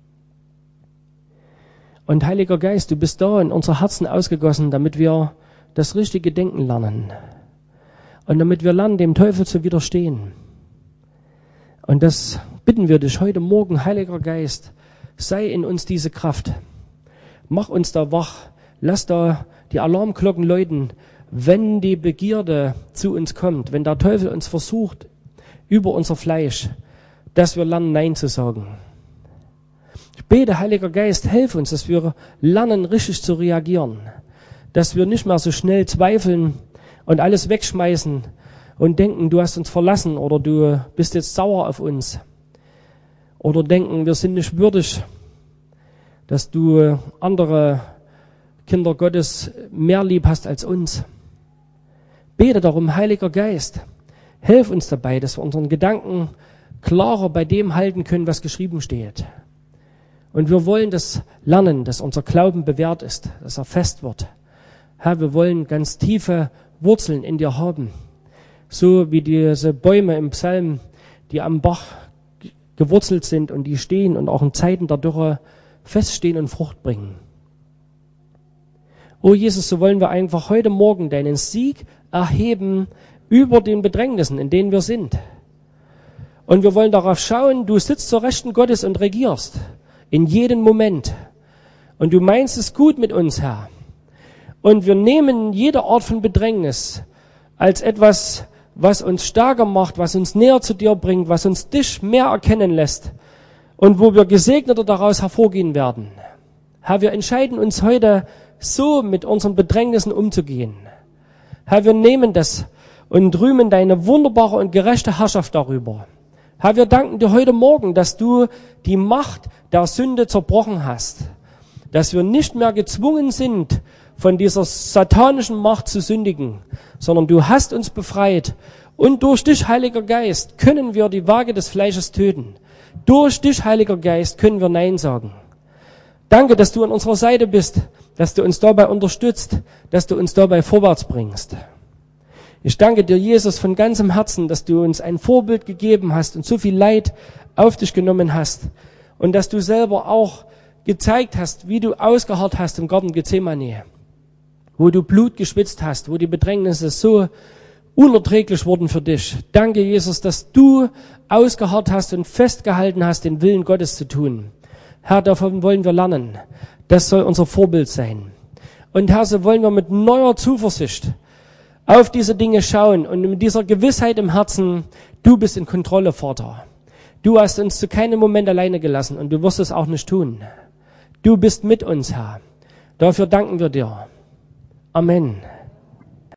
Und Heiliger Geist, du bist da in unser Herzen ausgegossen, damit wir das richtige Denken lernen. Und damit wir lernen, dem Teufel zu widerstehen. Und das bitten wir dich heute Morgen, Heiliger Geist, sei in uns diese Kraft. Mach uns da wach, lass da die Alarmglocken läuten, wenn die Begierde zu uns kommt, wenn der Teufel uns versucht, über unser Fleisch, dass wir lernen, Nein zu sagen. Ich bete, Heiliger Geist, helf uns, dass wir lernen, richtig zu reagieren, dass wir nicht mehr so schnell zweifeln und alles wegschmeißen und denken, du hast uns verlassen oder du bist jetzt sauer auf uns. Oder denken, wir sind nicht würdig, dass du andere Kinder Gottes mehr lieb hast als uns. Bete darum, Heiliger Geist, hilf uns dabei, dass wir unseren Gedanken klarer bei dem halten können, was geschrieben steht. Und wir wollen das lernen, dass unser Glauben bewährt ist, dass er fest wird. Herr, wir wollen ganz tiefe Wurzeln in dir haben. So wie diese Bäume im Psalm, die am Bach gewurzelt sind und die stehen und auch in Zeiten der Dürre feststehen und Frucht bringen. O Jesus, so wollen wir einfach heute Morgen deinen Sieg erheben über den Bedrängnissen, in denen wir sind. Und wir wollen darauf schauen, du sitzt zur Rechten Gottes und regierst in jedem Moment. Und du meinst es gut mit uns, Herr. Und wir nehmen jede Art von Bedrängnis als etwas, was uns stärker macht, was uns näher zu dir bringt, was uns dich mehr erkennen lässt und wo wir gesegneter daraus hervorgehen werden. Herr, wir entscheiden uns heute, so mit unseren Bedrängnissen umzugehen. Herr, wir nehmen das und rühmen deine wunderbare und gerechte Herrschaft darüber. Herr, wir danken dir heute Morgen, dass du die Macht der Sünde zerbrochen hast, dass wir nicht mehr gezwungen sind, von dieser satanischen Macht zu sündigen, sondern du hast uns befreit und durch dich, Heiliger Geist, können wir die Waage des Fleisches töten. Durch dich, Heiliger Geist, können wir Nein sagen. Danke, dass du an unserer Seite bist, dass du uns dabei unterstützt, dass du uns dabei vorwärts bringst. Ich danke dir, Jesus, von ganzem Herzen, dass du uns ein Vorbild gegeben hast und so viel Leid auf dich genommen hast und dass du selber auch gezeigt hast, wie du ausgeharrt hast im Garten Gethsemane, wo du Blut geschwitzt hast, wo die Bedrängnisse so unerträglich wurden für dich. Danke, Jesus, dass du ausgeharrt hast und festgehalten hast, den Willen Gottes zu tun. Herr, davon wollen wir lernen. Das soll unser Vorbild sein. Und Herr, so wollen wir mit neuer Zuversicht auf diese Dinge schauen und mit dieser Gewissheit im Herzen, du bist in Kontrolle, Vater. Du hast uns zu keinem Moment alleine gelassen und du wirst es auch nicht tun. Du bist mit uns, Herr. Dafür danken wir dir. Amen.